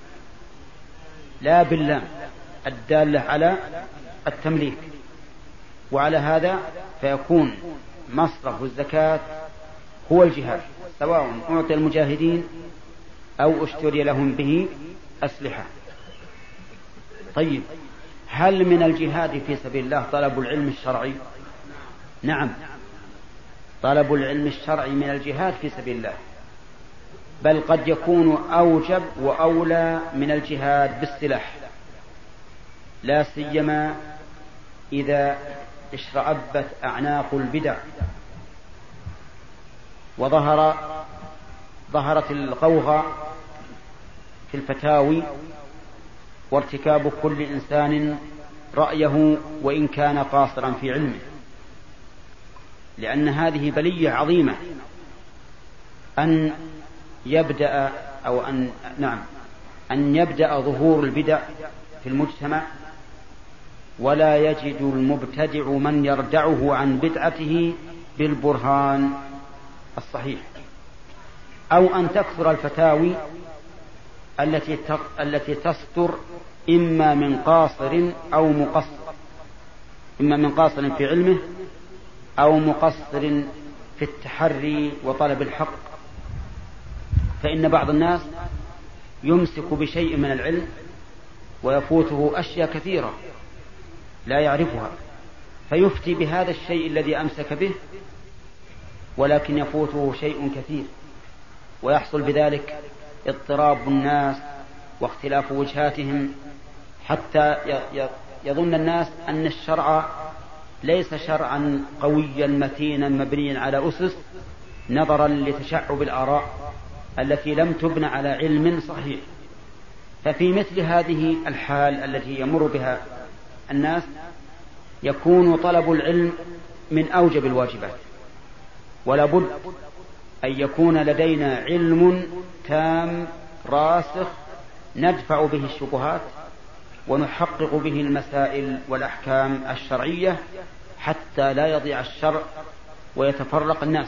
لا باللام الدالة على التمليك، وعلى هذا فيكون مصرف الزكاة هو الجهاد، سواء أعطي المجاهدين أو اشتري لهم به أسلحة. طيب، هل من الجهاد في سبيل الله طلب العلم الشرعي؟ نعم، طلب العلم الشرعي من الجهاد في سبيل الله، بل قد يكون أوجب وأولى من الجهاد بالسلاح، لا سيما إذا اشرأبت أعناق البدع. وظهر ظهرت الغوغاء في الفتاوي وارتكاب كل إنسان رأيه وإن كان قاصرا في علمه، لأن هذه بلية عظيمة أن يبدأ أو أن نعم أن يبدأ ظهور البدع في المجتمع ولا يجد المبتدع من يردعه عن بدعته بالبرهان الصحيح، أو أن تكثر الفتاوي التي التي تصدر إما من قاصر أو مقصر، إما من قاصر في علمه أو مقصر في التحري وطلب الحق. فإن بعض الناس يمسك بشيء من العلم ويفوته أشياء كثيرة لا يعرفها، فيفتي بهذا الشيء الذي أمسك به ولكن يفوته شيء كثير، ويحصل بذلك اضطراب الناس واختلاف وجهاتهم، حتى يظن الناس أن الشرع ليس شرعا قويا متينا مبنيا على أسس، نظرا لتشعب الآراء التي لم تبنى على علم صحيح. ففي مثل هذه الحال التي يمر بها الناس يكون طلب العلم من أوجب الواجبات، ولا بد أن يكون لدينا علم تام راسخ ندفع به الشبهات ونحقق به المسائل والأحكام الشرعية حتى لا يضيع الشرع ويتفرق الناس.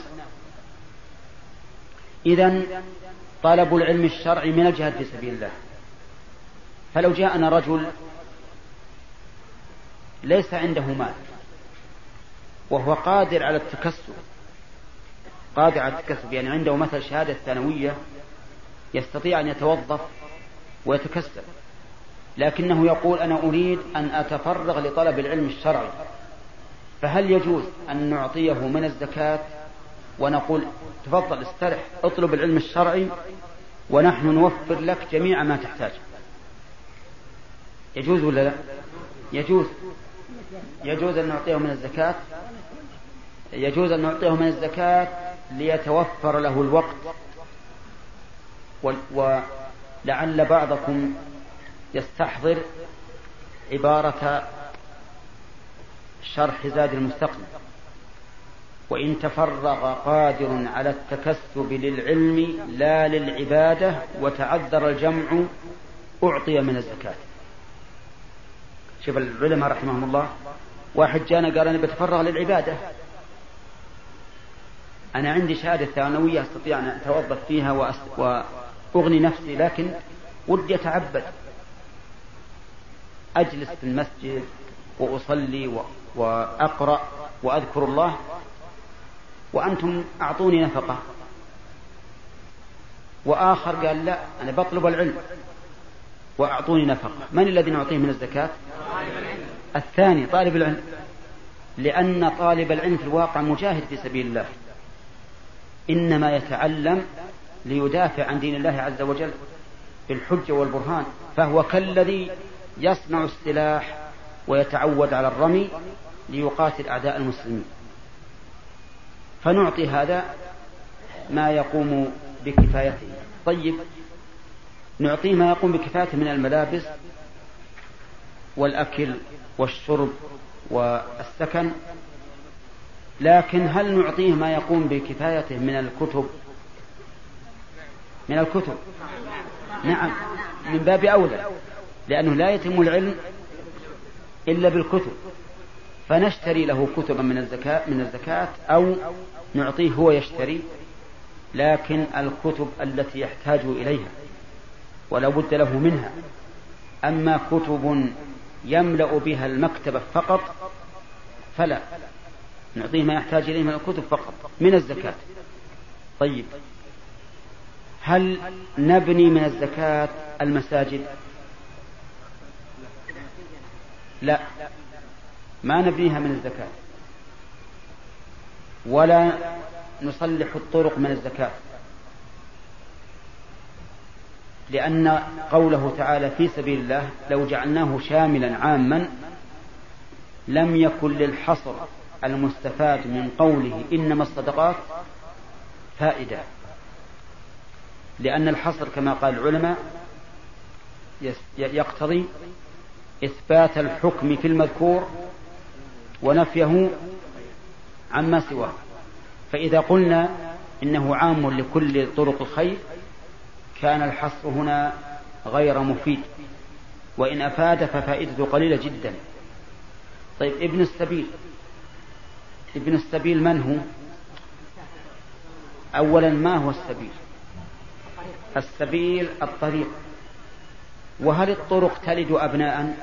إذن طلب العلم الشرعي من الجهاد في سبيل الله. فلو جاءنا رجل ليس عنده مال وهو قادر على التكسب، قادر على التكسب يعني عنده مثل شهادة ثانوية يستطيع أن يتوظف ويتكسب، لكنه يقول أنا أريد أن أتفرغ لطلب العلم الشرعي، فهل يجوز أن نعطيه من الزكاة ونقول تفضل استرح اطلب العلم الشرعي ونحن نوفر لك جميع ما تحتاج؟ يجوز ولا لا؟ يجوز. يجوز أن نعطيه من الزكاة، يجوز أن نعطيه من الزكاة ليتوفر له الوقت. ولعل بعضكم يستحضر عبارة شرح زاد المستقنع: وإن تفرغ قادر على التكسب للعلم لا للعبادة وتعذر الجمع أعطي من الزكاة. شوف العلماء رحمهم الله، واحد جانا قال أنا بتفرغ للعبادة، أنا عندي شهادة ثانوية أستطيع أن أتوظف فيها وأغني نفسي، لكن ودي أتعبد، أجلس في المسجد وأصلي وأقرأ وأذكر الله، وأنتم أعطوني نفقة. وآخر قال لا أنا بطلب العلم وأعطوني نفقة. من الذي نعطيه من الزكاة؟ الثاني، طالب العلم، لأن طالب العلم في الواقع مجاهد في سبيل الله، إنما يتعلم ليدافع عن دين الله عز وجل بالحجة والبرهان، فهو كالذي يصنع السلاح ويتعود على الرمي ليقاتل أعداء المسلمين. فنعطي هذا ما يقوم بكفايته. طيب، نعطيه ما يقوم بكفايته من الملابس والأكل والشرب والسكن، لكن هل نعطيه ما يقوم بكفايته من الكتب؟ من الكتب نعم، من باب أولى، لأنه لا يتم العلم إلا بالكتب، فنشتري له كتبا من الزكاة من الزكاة أو نعطيه هو يشتري، لكن الكتب التي يحتاج إليها ولا بد له منها. أما كتب يملأ بها المكتبة فقط فلا، نعطيه ما يحتاج إليه من الكتب فقط من الزكاة. طيب، هل نبني من الزكاة المساجد؟ لا، ما نبنيها من الزكاة، ولا نصلح الطرق من الزكاة، لأن قوله تعالى في سبيل الله لو جعلناه شاملا عاما لم يكن للحصر المستفاد من قوله إنما الصدقات فائدة، لأن الحصر كما قال العلماء يقتضي إثبات الحكم في المذكور ونفيه عما سواه. فإذا قلنا إنه عام لكل طرق الخير كان الحصر هنا غير مفيد، وإن أفاد ففائدته قليلة جدا. طيب ابن السبيل، ابن السبيل من هو؟ أولا ما هو السبيل؟ السبيل الطريق. وهل الطرق تلد أبناء؟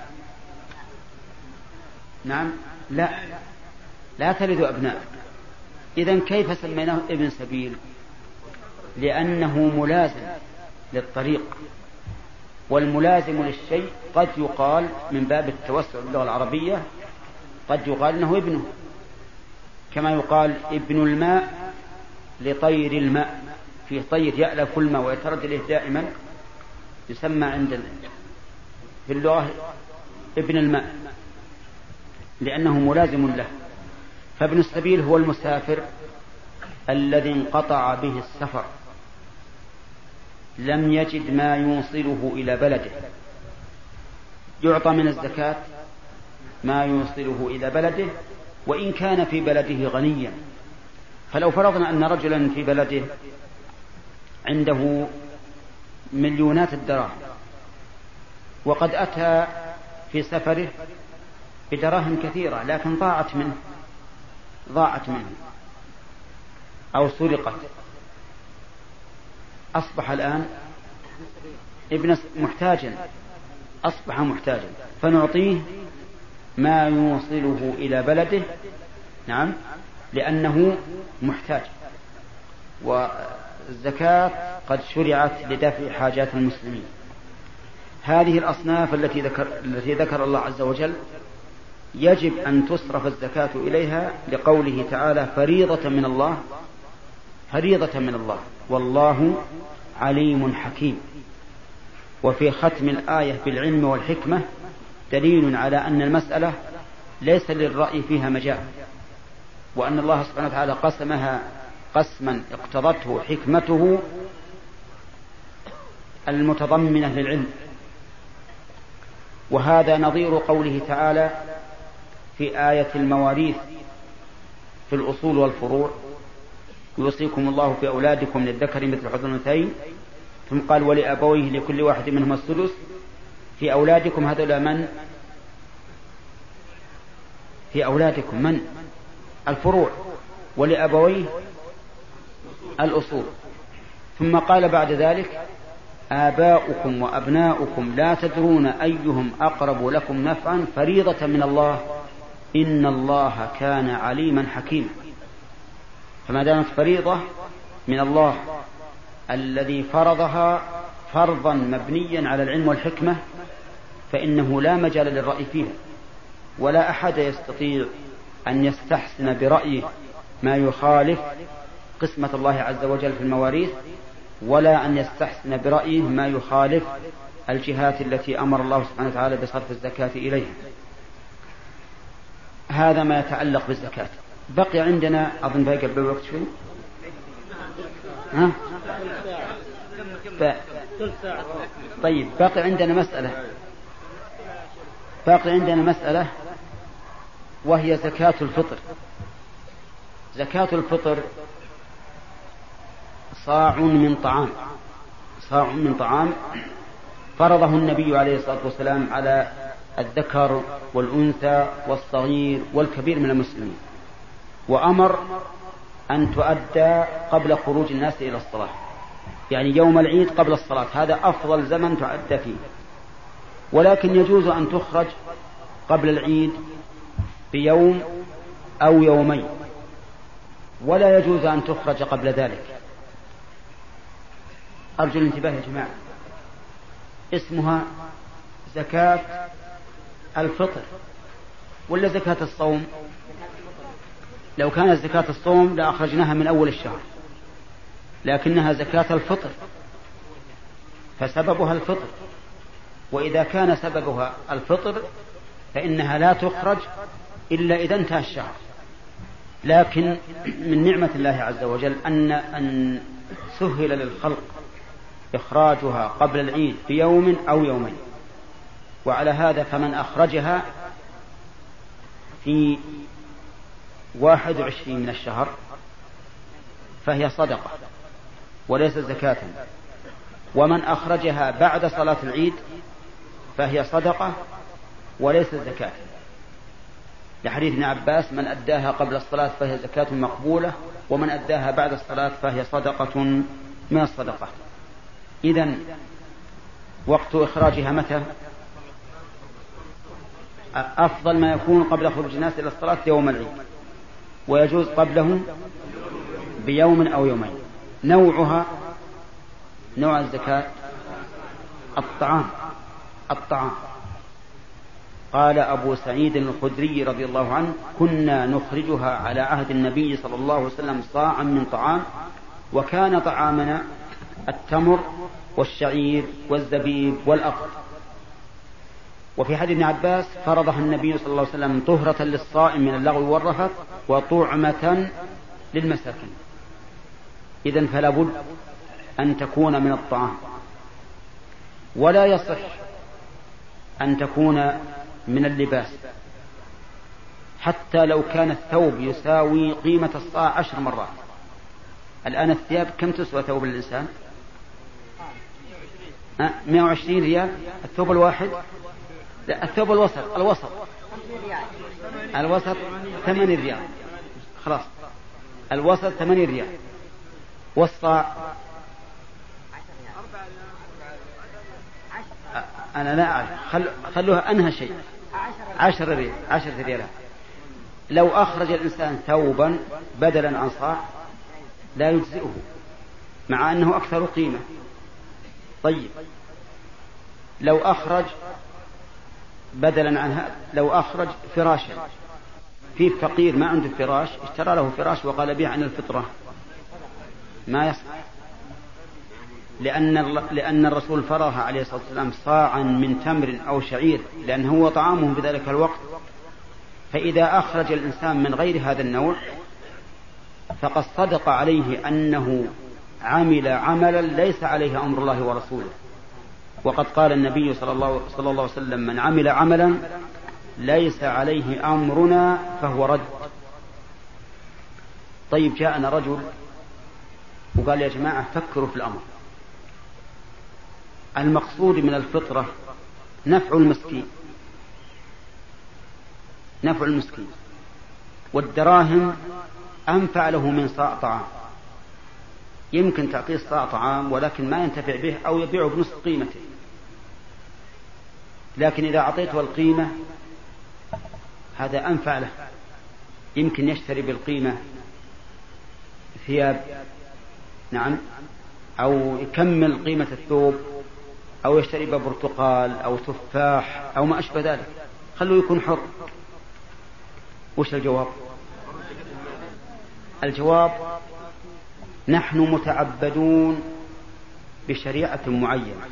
نعم، لا لا تلد أبناء. إذن كيف سميناه ابن سبيل؟ لأنه ملازم للطريق، والملازم للشيء قد يقال من باب التوسع باللغة العربية قد يقال إنه ابنه، كما يقال ابن الماء لطير الماء. في طير يألف الماء ويتردد إليه دائما يسمى عند في اللغة ابن الماء لأنه ملازم له. فابن السبيل هو المسافر الذي انقطع به السفر، لم يجد ما يوصله إلى بلده، يعطى من الزكاة ما يوصله إلى بلده وإن كان في بلده غنيا. فلو فرضنا أن رجلا في بلده عنده مليونات الدراهم وقد أتى في سفره بدراهم كثيرة لكن ضاعت منه ضاعت منه أو سرقت، أصبح الآن ابن محتاجا، أصبح محتاجا، فنعطيه ما يوصله إلى بلده. نعم، لأنه محتاج، والزكاة قد شرعت لدفع حاجات المسلمين. هذه الأصناف التي ذكر, التي ذكر الله عز وجل يجب أن تصرف الزكاة إليها لقوله تعالى فريضة من الله، فريضة من الله والله عليم حكيم. وفي ختم الآية بالعلم والحكمة دليل على أن المسألة ليس للرأي فيها مجال، وأن الله سبحانه وتعالى قسمها قسما اقتضته حكمته المتضمنة للعلم. وهذا نظير قوله تعالى في آية المواريث في الأصول والفروع يوصيكم الله في أولادكم للذكر مثل حظ الأنثيين، ثم قال ولأبويه لكل واحد منهما السدس. في أولادكم هذا من؟ في أولادكم من؟ الفروع، ولأبويه الأصول. ثم قال بعد ذلك آباؤكم وأبناؤكم لا تدرون أيهم أقرب لكم نفعا فريضة من الله إن الله كان عليما حكيما. فما دامت فريضة من الله الذي فرضها فرضا مبنيا على العلم والحكمة فإنه لا مجال للرأي فيها، ولا أحد يستطيع أن يستحسن برأيه ما يخالف قسمة الله عز وجل في المواريث، ولا أن يستحسن برأيه ما يخالف الجهات التي أمر الله سبحانه وتعالى بصرف الزكاة إليها. هذا ما يتعلق بالزكاة. بقي عندنا أظن باقي بالوقت شوي ها؟ ف... طيب باقي عندنا مسألة باقي عندنا مسألة وهي زكاة الفطر. زكاة الفطر صاع من طعام صاع من طعام فرضه النبي عليه الصلاة والسلام على الذكر والأنثى والصغير والكبير من المسلمين، وأمر أن تؤدى قبل خروج الناس إلى الصلاة، يعني يوم العيد قبل الصلاة، هذا أفضل زمن تؤدى فيه. ولكن يجوز أن تخرج قبل العيد بيوم أو يومين، ولا يجوز أن تخرج قبل ذلك. أرجو الانتباه يا جماعة. اسمها زكاة الفطر ولا زكاة الصوم؟ لو كانت زكاة الصوم لأخرجناها من أول الشهر، لكنها زكاة الفطر فسببها الفطر، وإذا كان سببها الفطر فإنها لا تخرج إلا إذا انتهى الشهر، لكن من نعمة الله عز وجل أن أن سهل للخلق إخراجها قبل العيد بيوم أو يومين، وعلى هذا فمن أخرجها في واحد وعشرين من الشهر فهي صدقة وليس زكاة، ومن أخرجها بعد صلاة العيد فهي صدقة وليس زكاة، لحديث ابن عباس: من أداها قبل الصلاة فهي زكاة مقبولة، ومن أداها بعد الصلاة فهي صدقة من الصدقة. إذن وقت إخراجها متى؟ أفضل ما يكون قبل خروج الناس إلى الصلاة يوم العيد، ويجوز قبله بيوم أو يومين. نوعها نوع الزكاة الطعام الطعام قال أبو سعيد الخدري رضي الله عنه: كنا نخرجها على عهد النبي صلى الله عليه وسلم صاعا من طعام، وكان طعامنا التمر والشعير والزبيب والأقط. وفي حديث ابن عباس: فرضها النبي صلى الله عليه وسلم طهرة للصائم من اللغو والرفث وطعمة للمساكين. إذن فلا بد أن تكون من الطعام، ولا يصح أن تكون من اللباس، حتى لو كان الثوب يساوي قيمة الصاع عشر مرات. الآن الثياب كم تسوى ثوب الإنسان؟ مئة وعشرين ريال الثوب الواحد. لا، الثوب الوسط الوسط الوسط ثمانين ريال، خلاص الوسط ثمانين ريال، والصاع أنا لا أعرف، خل... خلوها أنهى شيء عشر ريال عشر ريالات. لو أخرج الإنسان ثوبا بدلا عن صاع لا يجزئه، مع أنه أكثر قيمة. طيب لو أخرج بدلا عن هذا، لو أخرج فراشا، في فقير ما عنده فراش اشترى له فراش وقال به عن الفطرة، ما يصح، لأن لأن الرسول فرضها عليه الصلاة والسلام صاعا من تمر أو شعير، لأنه هو طعامهم بذلك الوقت. فإذا أخرج الإنسان من غير هذا النوع فقد صدق عليه أنه عمل عملا ليس عليه أمر الله ورسوله. وقد قال النبي صلى الله, صلى الله عليه وسلم: من عمل عملا ليس عليه أمرنا فهو رد. طيب جاءنا رجل وقال: يا جماعة فكروا في الأمر، المقصود من الفطرة نفع المسكين، نفع المسكين، والدراهم أنفع له من صاع طعام. يمكن تعطيه صاع طعام ولكن ما ينتفع به أو يبيعه بنصف قيمته، لكن إذا أعطيته القيمة هذا أنفع له، يمكن يشتري بالقيمة ثياب، نعم، أو يكمل قيمة الثوب، أو يشتري برتقال أو تفاح أو ما أشبه ذلك، خلوه يكون حر. وش الجواب؟ الجواب: نحن متعبدون بشريعة معينة،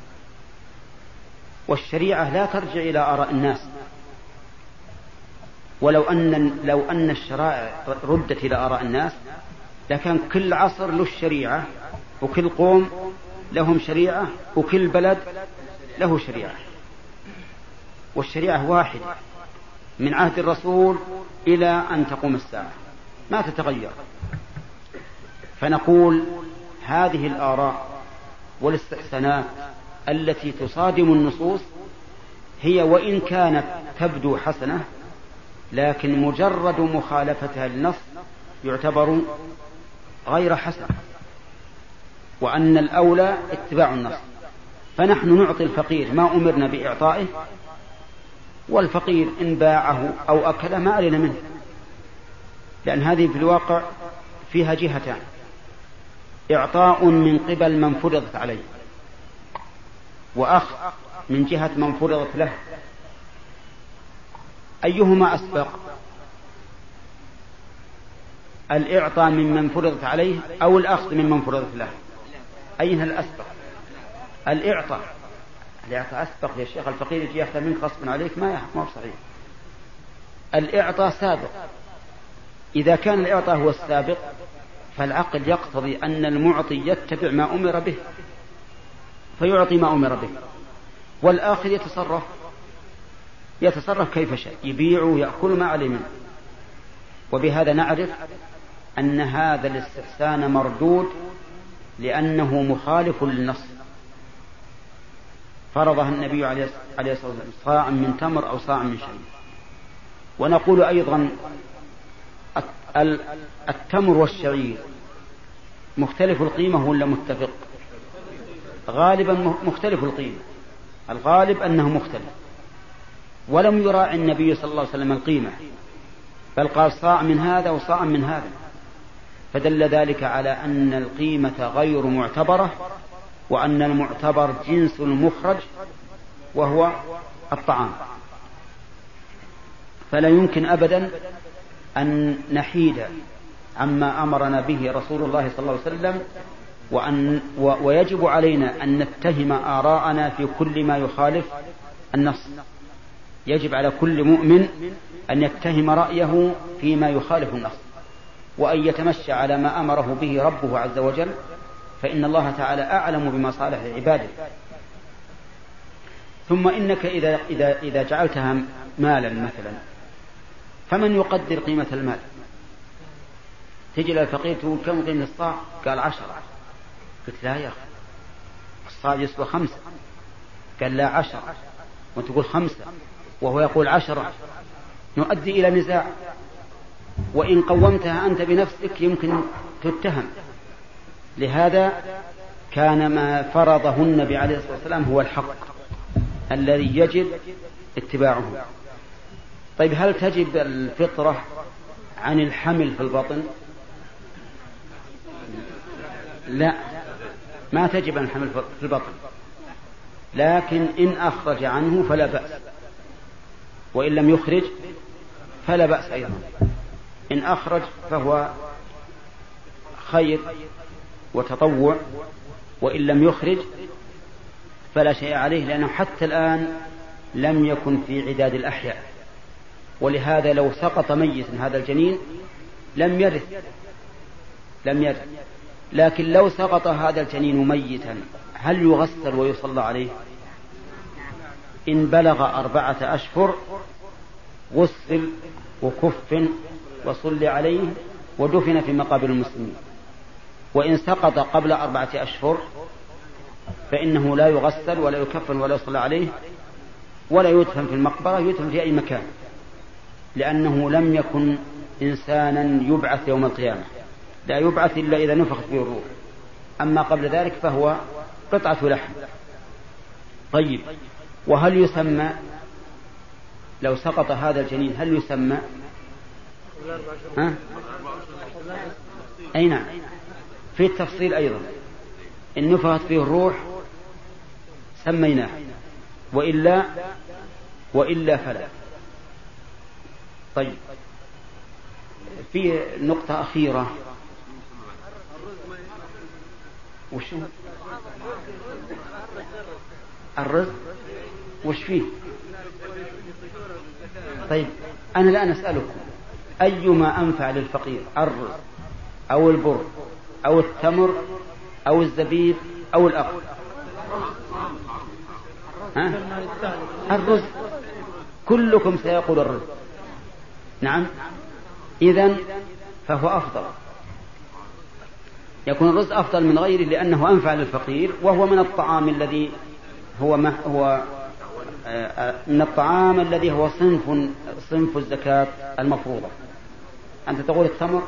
والشريعة لا ترجع إلى آراء الناس. ولو أن لو أن الشرائع ردت إلى آراء الناس لكان كل عصر له الشريعة، وكل قوم لهم شريعة، وكل بلد له شريعة، والشريعة واحدة من عهد الرسول إلى أن تقوم الساعة ما تتغير. فنقول هذه الآراء والاستحسانات التي تصادم النصوص هي وإن كانت تبدو حسنة، لكن مجرد مخالفتها للنص يعتبر غير حسن، وأن الأولى اتباع النص. فنحن نعطي الفقير ما أمرنا بإعطائه، والفقير إن باعه أو أكله ما علينا منه، لأن هذه في الواقع فيها جهتان: إعطاء من قبل من فرضت عليه، وأخذ من جهة من فرضت له. أيهما أسبق؟ الإعطاء ممن فرضت عليه أو الأخذ ممن فرضت له؟ أيها الأسبق؟ الإعطاء. الإعطاء أسبق يا شيخ، الفقير يجي يأخذ منك غصبا عليك، ما ما هو صحيح. الإعطاء سابق، إذا كان الإعطاء هو السابق فالعقل يقتضي أن المعطي يتبع ما أمر به فيعطي ما أمر به، والآخر يتصرف يتصرف كيف شاء، يبيع ويأكل ما عليه منه. وبهذا نعرف أن هذا الاستحسان مردود لأنه مخالف للنص. فرضها النبي عليه الصلاة والسلام صاع من تمر أو صاع من شعير. ونقول أيضا التمر والشعير مختلف القيمة ولا متفق؟ غالبا مختلف القيمة، الغالب أنه مختلف، ولم يراعي النبي صلى الله عليه وسلم القيمة، بل قال صاع من هذا وصاع من هذا، فدل ذلك على أن القيمة غير معتبرة، وأن المعتبر جنس المخرج وهو الطعام. فلا يمكن أبدا أن نحيد عما أمرنا به رسول الله صلى الله عليه وسلم، وأن ويجب علينا أن نتهم آراءنا في كل ما يخالف النص. يجب على كل مؤمن أن يتهم رأيه فيما يخالف النص، وأن يتمشى على ما أمره به ربه عز وجل، فإن الله تعالى أعلم بمصالح عباده. ثم إنك إذا, إذا, إذا جعلتها مالا مثلا، فمن يقدر قيمة المال؟ تجي للفقير تقول كم قيمة الصاع؟ قال عشرة. قلت لا يا أخي، الصاع يسوى خمسة. قال لا عشرة، وتقول خمسة وهو يقول عشرة، نؤدي إلى نزاع. وإن قومتها أنت بنفسك يمكن تتهم. لهذا كان ما فرضه النبي عليه الصلاة والسلام هو الحق الذي يجب اتباعه. طيب هل تجب الفطرة عن الحمل في البطن؟ لا، ما تجب عن الحمل في البطن، لكن إن أخرج عنه فلا بأس، وإن لم يخرج فلا بأس أيضا. إن أخرج فهو خير وتطوع، وإن لم يخرج فلا شيء عليه، لأنه حتى الآن لم يكن في عداد الأحياء. ولهذا لو سقط ميتا هذا الجنين لم يرث لم يرث لكن لو سقط هذا الجنين ميتا هل يغسل ويصلى عليه؟ إن بلغ أربعة أشهر غسل وكفن وصلي عليه ودفن في مقابر المسلمين. وإن سقط قبل أربعة أشهر فإنه لا يغسل ولا يكفن ولا يصلى عليه ولا يدفن في المقبرة، يدفن في أي مكان، لأنه لم يكن إنسانا يبعث يوم القيامة، لا يبعث إلا إذا نفخت فيه الروح، أما قبل ذلك فهو قطعة لحم. طيب، وهل يسمى لو سقط هذا الجنين هل يسمى؟ ها؟ أي نعم، في التفصيل أيضا، إن نفخت فيه الروح سميناه، وإلا وإلا فلا. طيب، في نقطة أخيرة. وشو الرزق؟ وش فيه؟ طيب، أنا الآن أسألكم أيما أنفع للفقير، الرزق أو البر أو التمر أو الزبيب أو الأقل؟ ها؟ الرزق. كلكم سيقول الرزق. نعم، إذن فهو أفضل، يكون الرزق أفضل من غيره لأنه أنفع للفقير، وهو من الطعام الذي هو ما هو من الطعام الذي هو صنف صنف الزكاة المفروضة. أنت تقول التمر؟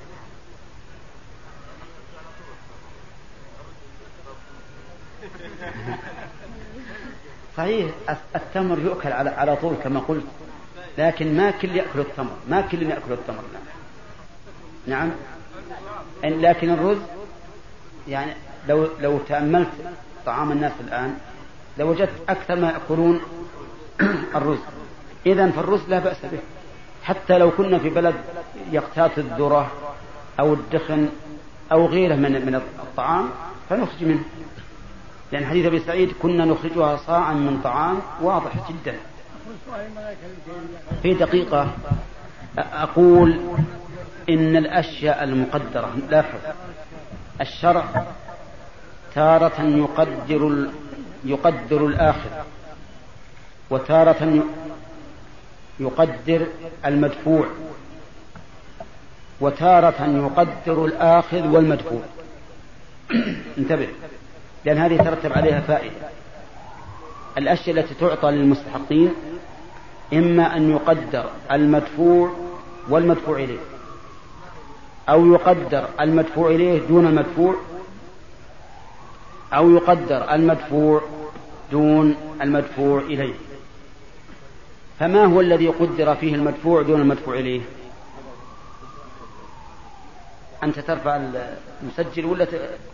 صحيح، التمر يؤكل على على طول كما قلت، لكن ما كل يأكل التمر، ما كل يأكل التمر. نعم، لكن الرز يعني لو لو تأملت طعام الناس الآن لوجدت أكثر ما يأكلون الرز. إذن فالرز لا بأس به، حتى لو كنا في بلد يقتات الذرة أو الدخن أو غيره من من الطعام فنخرج منه، لأن حديث أبي سعيد كنا نخرجها صاعا من طعام واضح جدا. في دقيقة أقول إن الأشياء المقدرة لاحظ الشرع تارة يقدر يقدر الآخر وتارة يقدر المدفوع وتارة يقدر الآخذ والمدفوع. انتبه، لأن هذه ترتب عليها فائدة. الأشياء التي تعطى للمستحقين إما أن يقدر المدفوع والمدفوع إليه، أو يقدر المدفوع إليه دون المدفوع، أو يقدر المدفوع دون المدفوع إليه. فما هو الذي قدر فيه المدفوع دون المدفوع إليه؟ أنت ترفع المسجل ولا ت...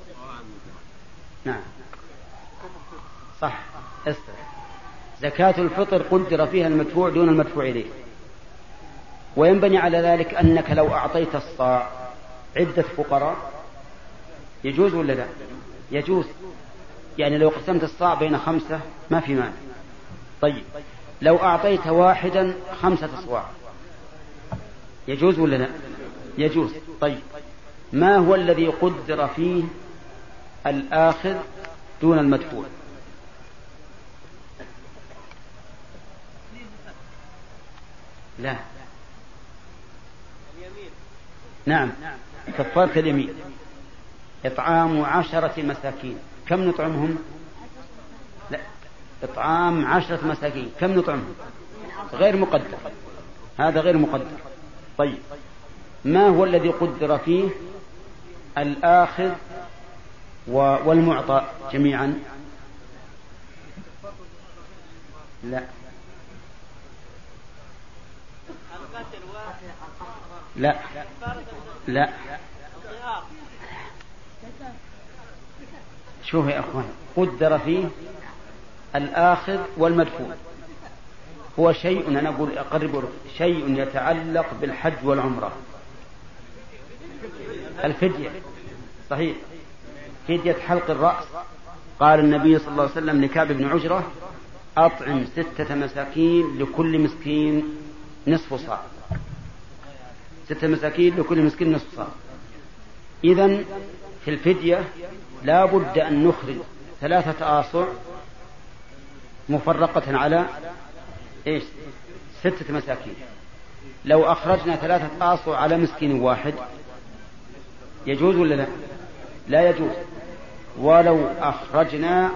نعم صح. استر. زكاة الفطر قدر فيها المدفوع دون المدفوع إليه، وينبني على ذلك أنك لو أعطيت الصاع عدة فقراء يجوز ولا لا؟ يجوز. يعني لو قسمت الصاع بين خمسة ما في مانع. طيب لو أعطيت واحدا خمسة أصواع يجوز ولا لا؟ يجوز. طيب ما هو الذي قدر فيه الآخذ دون المدفوع؟ لا. نعم، كفارة اليمين. إطعام عشرة مساكين. كم نطعمهم؟ لا، إطعام عشرة مساكين كم نطعمهم؟ غير مقدر، هذا غير مقدر. طيب ما هو الذي قدر فيه الآخذ والمعطى جميعا؟ لا لا لا. شوف يا أخوان، قدر فيه الآخذ والمدفوع. هو شيء، أنا أقول أقرب، شيء يتعلق بالحج والعمرة. الفدية، صحيح، فدية حلق الرأس. قال النبي صلى الله عليه وسلم لكعب بن عجرة: أطعم ستة مساكين لكل مسكين نصف صاع. ستة مساكين لكل مسكين نصف صاع. إذن في الفدية لا بد أن نخرج ثلاثة آصع مفرقة على إيش؟ ستة مساكين. لو أخرجنا ثلاثة آصع على مسكين واحد يجوز ولا لا؟ لا يجوز. ولو أخرجنا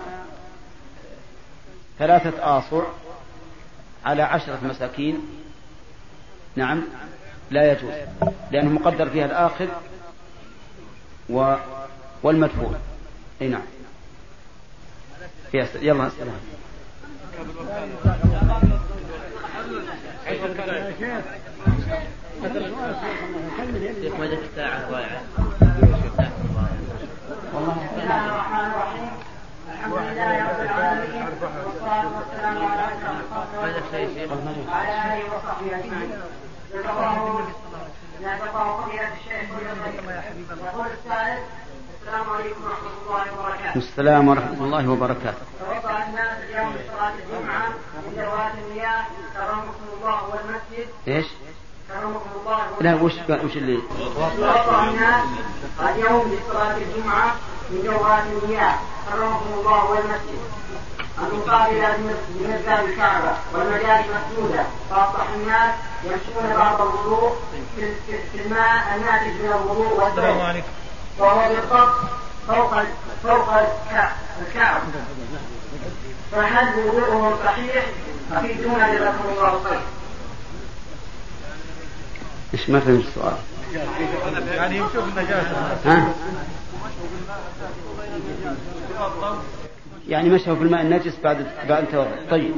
ثلاثة آصع على عشرة مساكين نعم لا يجوز، لأنه مقدر فيها الآخذ و... والمدفوع. اي نعم. يلا السلام. والله بسم الله الرحمن الرحيم. الحمد لله رب العالمين، والصلاة والسلام على أشرف المرسلين وعلى آله وصحبه أجمعين. لا تقع فضيلة الشيخ يقول السائل: السلام عليكم ورحمة الله وبركاته. السلام ورحمة الله وبركاته. توضأ الناس اليوم لصلاة الجمعة من ذوات المياه كرمكم الله والمسجد. ايش؟ كرمكم الله. لا، وش وش اللي؟ توضأ الناس اليوم لصلاة الجمعة من ذوات المياه كرمكم الله والمسجد المقابلة لمسجد الكعبة والمجاري مسدودة، فأصبح الناس يمشون بعض الوضوء في الماء الناتج من الوضوء والدم، وهو بالضبط فوق فوق الكعب. فهل وضوءهم صحيح؟ أفيدونا جزاكم الله خير. إيش ما فهمت السؤال؟ يعني يمشوا بالنجاسة. ها؟ يعني مشوا في الماء النجس بعد بعد توضؤ. طيب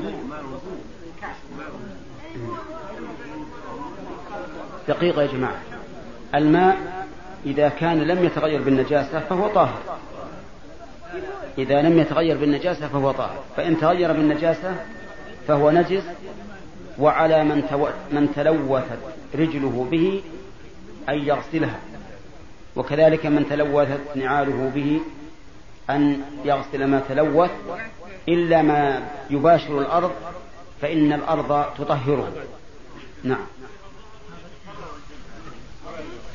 دقيقة يا جماعة، الماء إذا كان لم يتغير بالنجاسة فهو طاهر. إذا لم يتغير بالنجاسة فهو طاهر، فإن تغير بالنجاسة فهو نجس. وعلى من تو... من تلوثت رجله به أن يغسلها، وكذلك من تلوثت نعاله به أن يغسل ما تلوث، إلا ما يباشر الأرض فإن الأرض تطهره. نعم.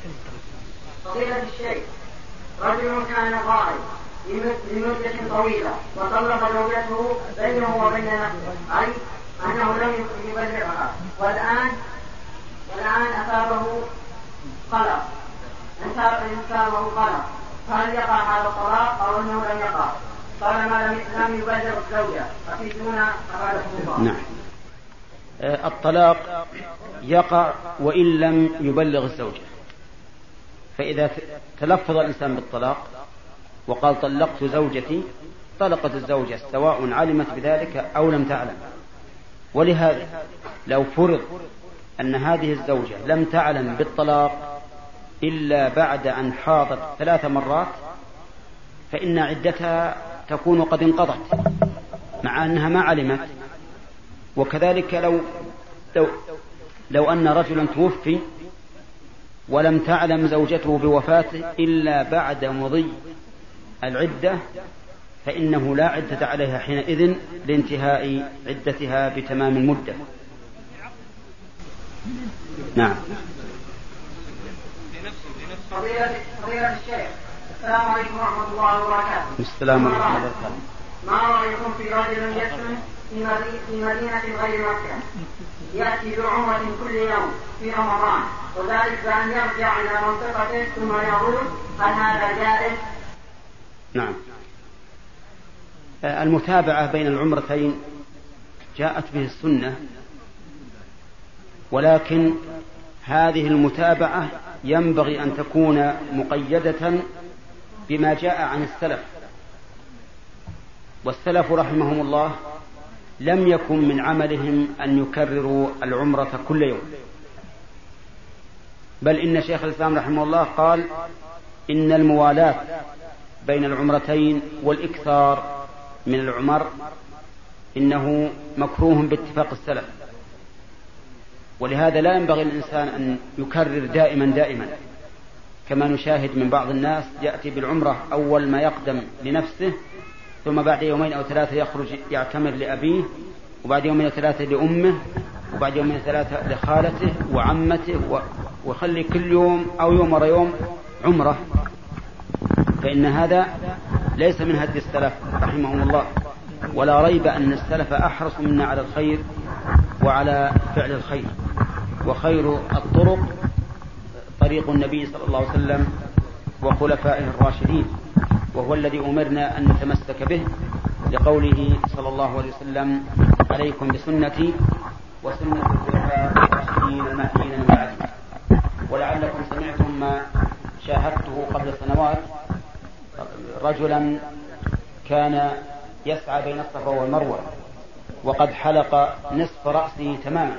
فضيلة الشيخ، رجل كان غائب لمدة طويلة وطلق زوجته بينه وبين نفسه، أي أنه لم يبلغها، والآن والآن أصابه قلق أصابه قلق فهل يقع هذا الطلاق أو أنه لم يقع؟ طالما لم يبلغ الزوجة أفيدونا أفادكم الله. نعم. الطلاق يقع وإن لم يبلغ الزوجة، فإذا تلفظ الإنسان بالطلاق وقال طلقت زوجتي طلقت الزوجة سواء علمت بذلك أو لم تعلم. ولهذا لو فرض أن هذه الزوجة لم تعلم بالطلاق إلا بعد أن حاضت ثلاث مرات فإن عدتها تكون قد انقضت مع أنها ما علمت. وكذلك لو لو, لو أن رجلا توفي ولم تعلم زوجته بوفاته إلا بعد مضي العدة فإنه لا عدة عليها حينئذ لانتهاء عدتها بتمام المدة. نعم. فضيلة الشيخ، السلام عليكم ورحمة الله وبركاته. السلام ورحمة الله وبركاته. ما رأيكم في رجل يسكن في مدينة غير مكة يأتي بعمرة كل يوم في رمضان وذلك بأن يرجع إلى منطقته ثم يعود، هل هذا جائز؟ نعم. المتابعة بين العمرتين جاءت به السنة، ولكن هذه المتابعة ينبغي أن تكون مقيدة بما جاء عن السلف، والسلف رحمهم الله لم يكن من عملهم أن يكرروا العمرة كل يوم، بل إن شيخ الإسلام رحمه الله قال إن الموالاة بين العمرتين والإكثار من العمر إنه مكروه باتفاق السلف، ولهذا لا ينبغي للإنسان أن يكرر دائما دائما كما نشاهد من بعض الناس يأتي بالعمرة أول ما يقدم لنفسه ثم بعد يومين أو ثلاثة يخرج يعتمر لأبيه، وبعد يومين أو ثلاثة لأمه، وبعد يومين أو ثلاثة لخالته وعمته، وخلي كل يوم أو يوم ورا يوم عمرة، فإن هذا ليس من هدي السلف رحمهم الله، ولا ريب أن السلف أحرص منا على الخير وعلى فعل الخير، وخير الطرق طريق النبي صلى الله عليه وسلم وخلفائه الراشدين، وهو الذي أمرنا أن نتمسك به لقوله صلى الله عليه وسلم عليكم بسنتي وسنة الخلفاء الراشدين المهديين من بعدي. ولعلكم سمعتم ما شاهدته قبل سنوات، رجلا كان يسعى بين الصفا والمروة وقد حلق نصف رأسه تماما،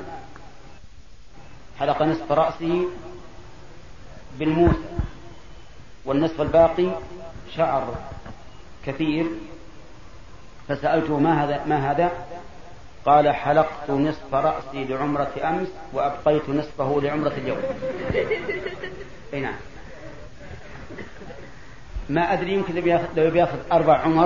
حلق نصف رأسه بالموسى والنصف الباقي شعر كثير، فسألته ما هذا ما هذا قال حلقت نصف رأسي لعمرة أمس وأبقيت نصفه لعمرة اليوم. نعم. ما أدري يمكن لو بياخذ أربع عمر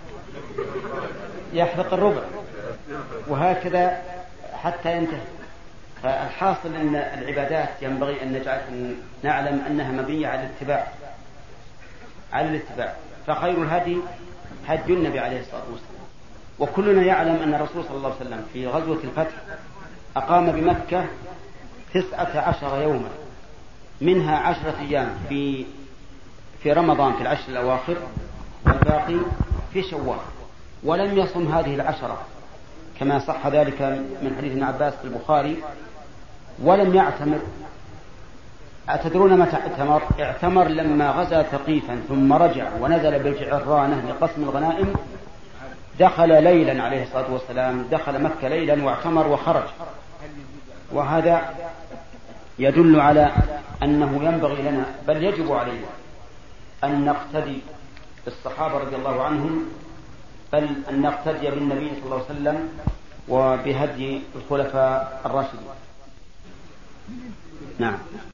يحلق الربع وهكذا حتى ينتهي. فالحاصل أن العبادات ينبغي أن نجعل أن نعلم أنها مبنية على الاتباع على الاتباع فخير الهدي هدي النبي عليه الصلاة والسلام. وكلنا يعلم أن الرسول صلى الله عليه وسلم في غزوة الفتح أقام بمكة تسعة عشر يوما، منها عشرة أيام في في رمضان في العشر الأواخر والباقي في شوال، ولم يصم هذه العشرة كما صح ذلك من حديث ابن عباس في البخاري، ولم يعتمر. أتدرون متى اعتمر؟ اعتمر لما غزا ثقيفا ثم رجع ونزل بالجعرانة لقسم الغنائم، دخل ليلا عليه الصلاة والسلام، دخل مكة ليلا واعتمر وخرج. وهذا يدل على أنه ينبغي لنا بل يجب علينا أن نقتدي بالصحابة رضي الله عنهم، بل أن نقتدي بالنبي صلى الله عليه وسلم وبهدي الخلفاء الراشدين. نعم.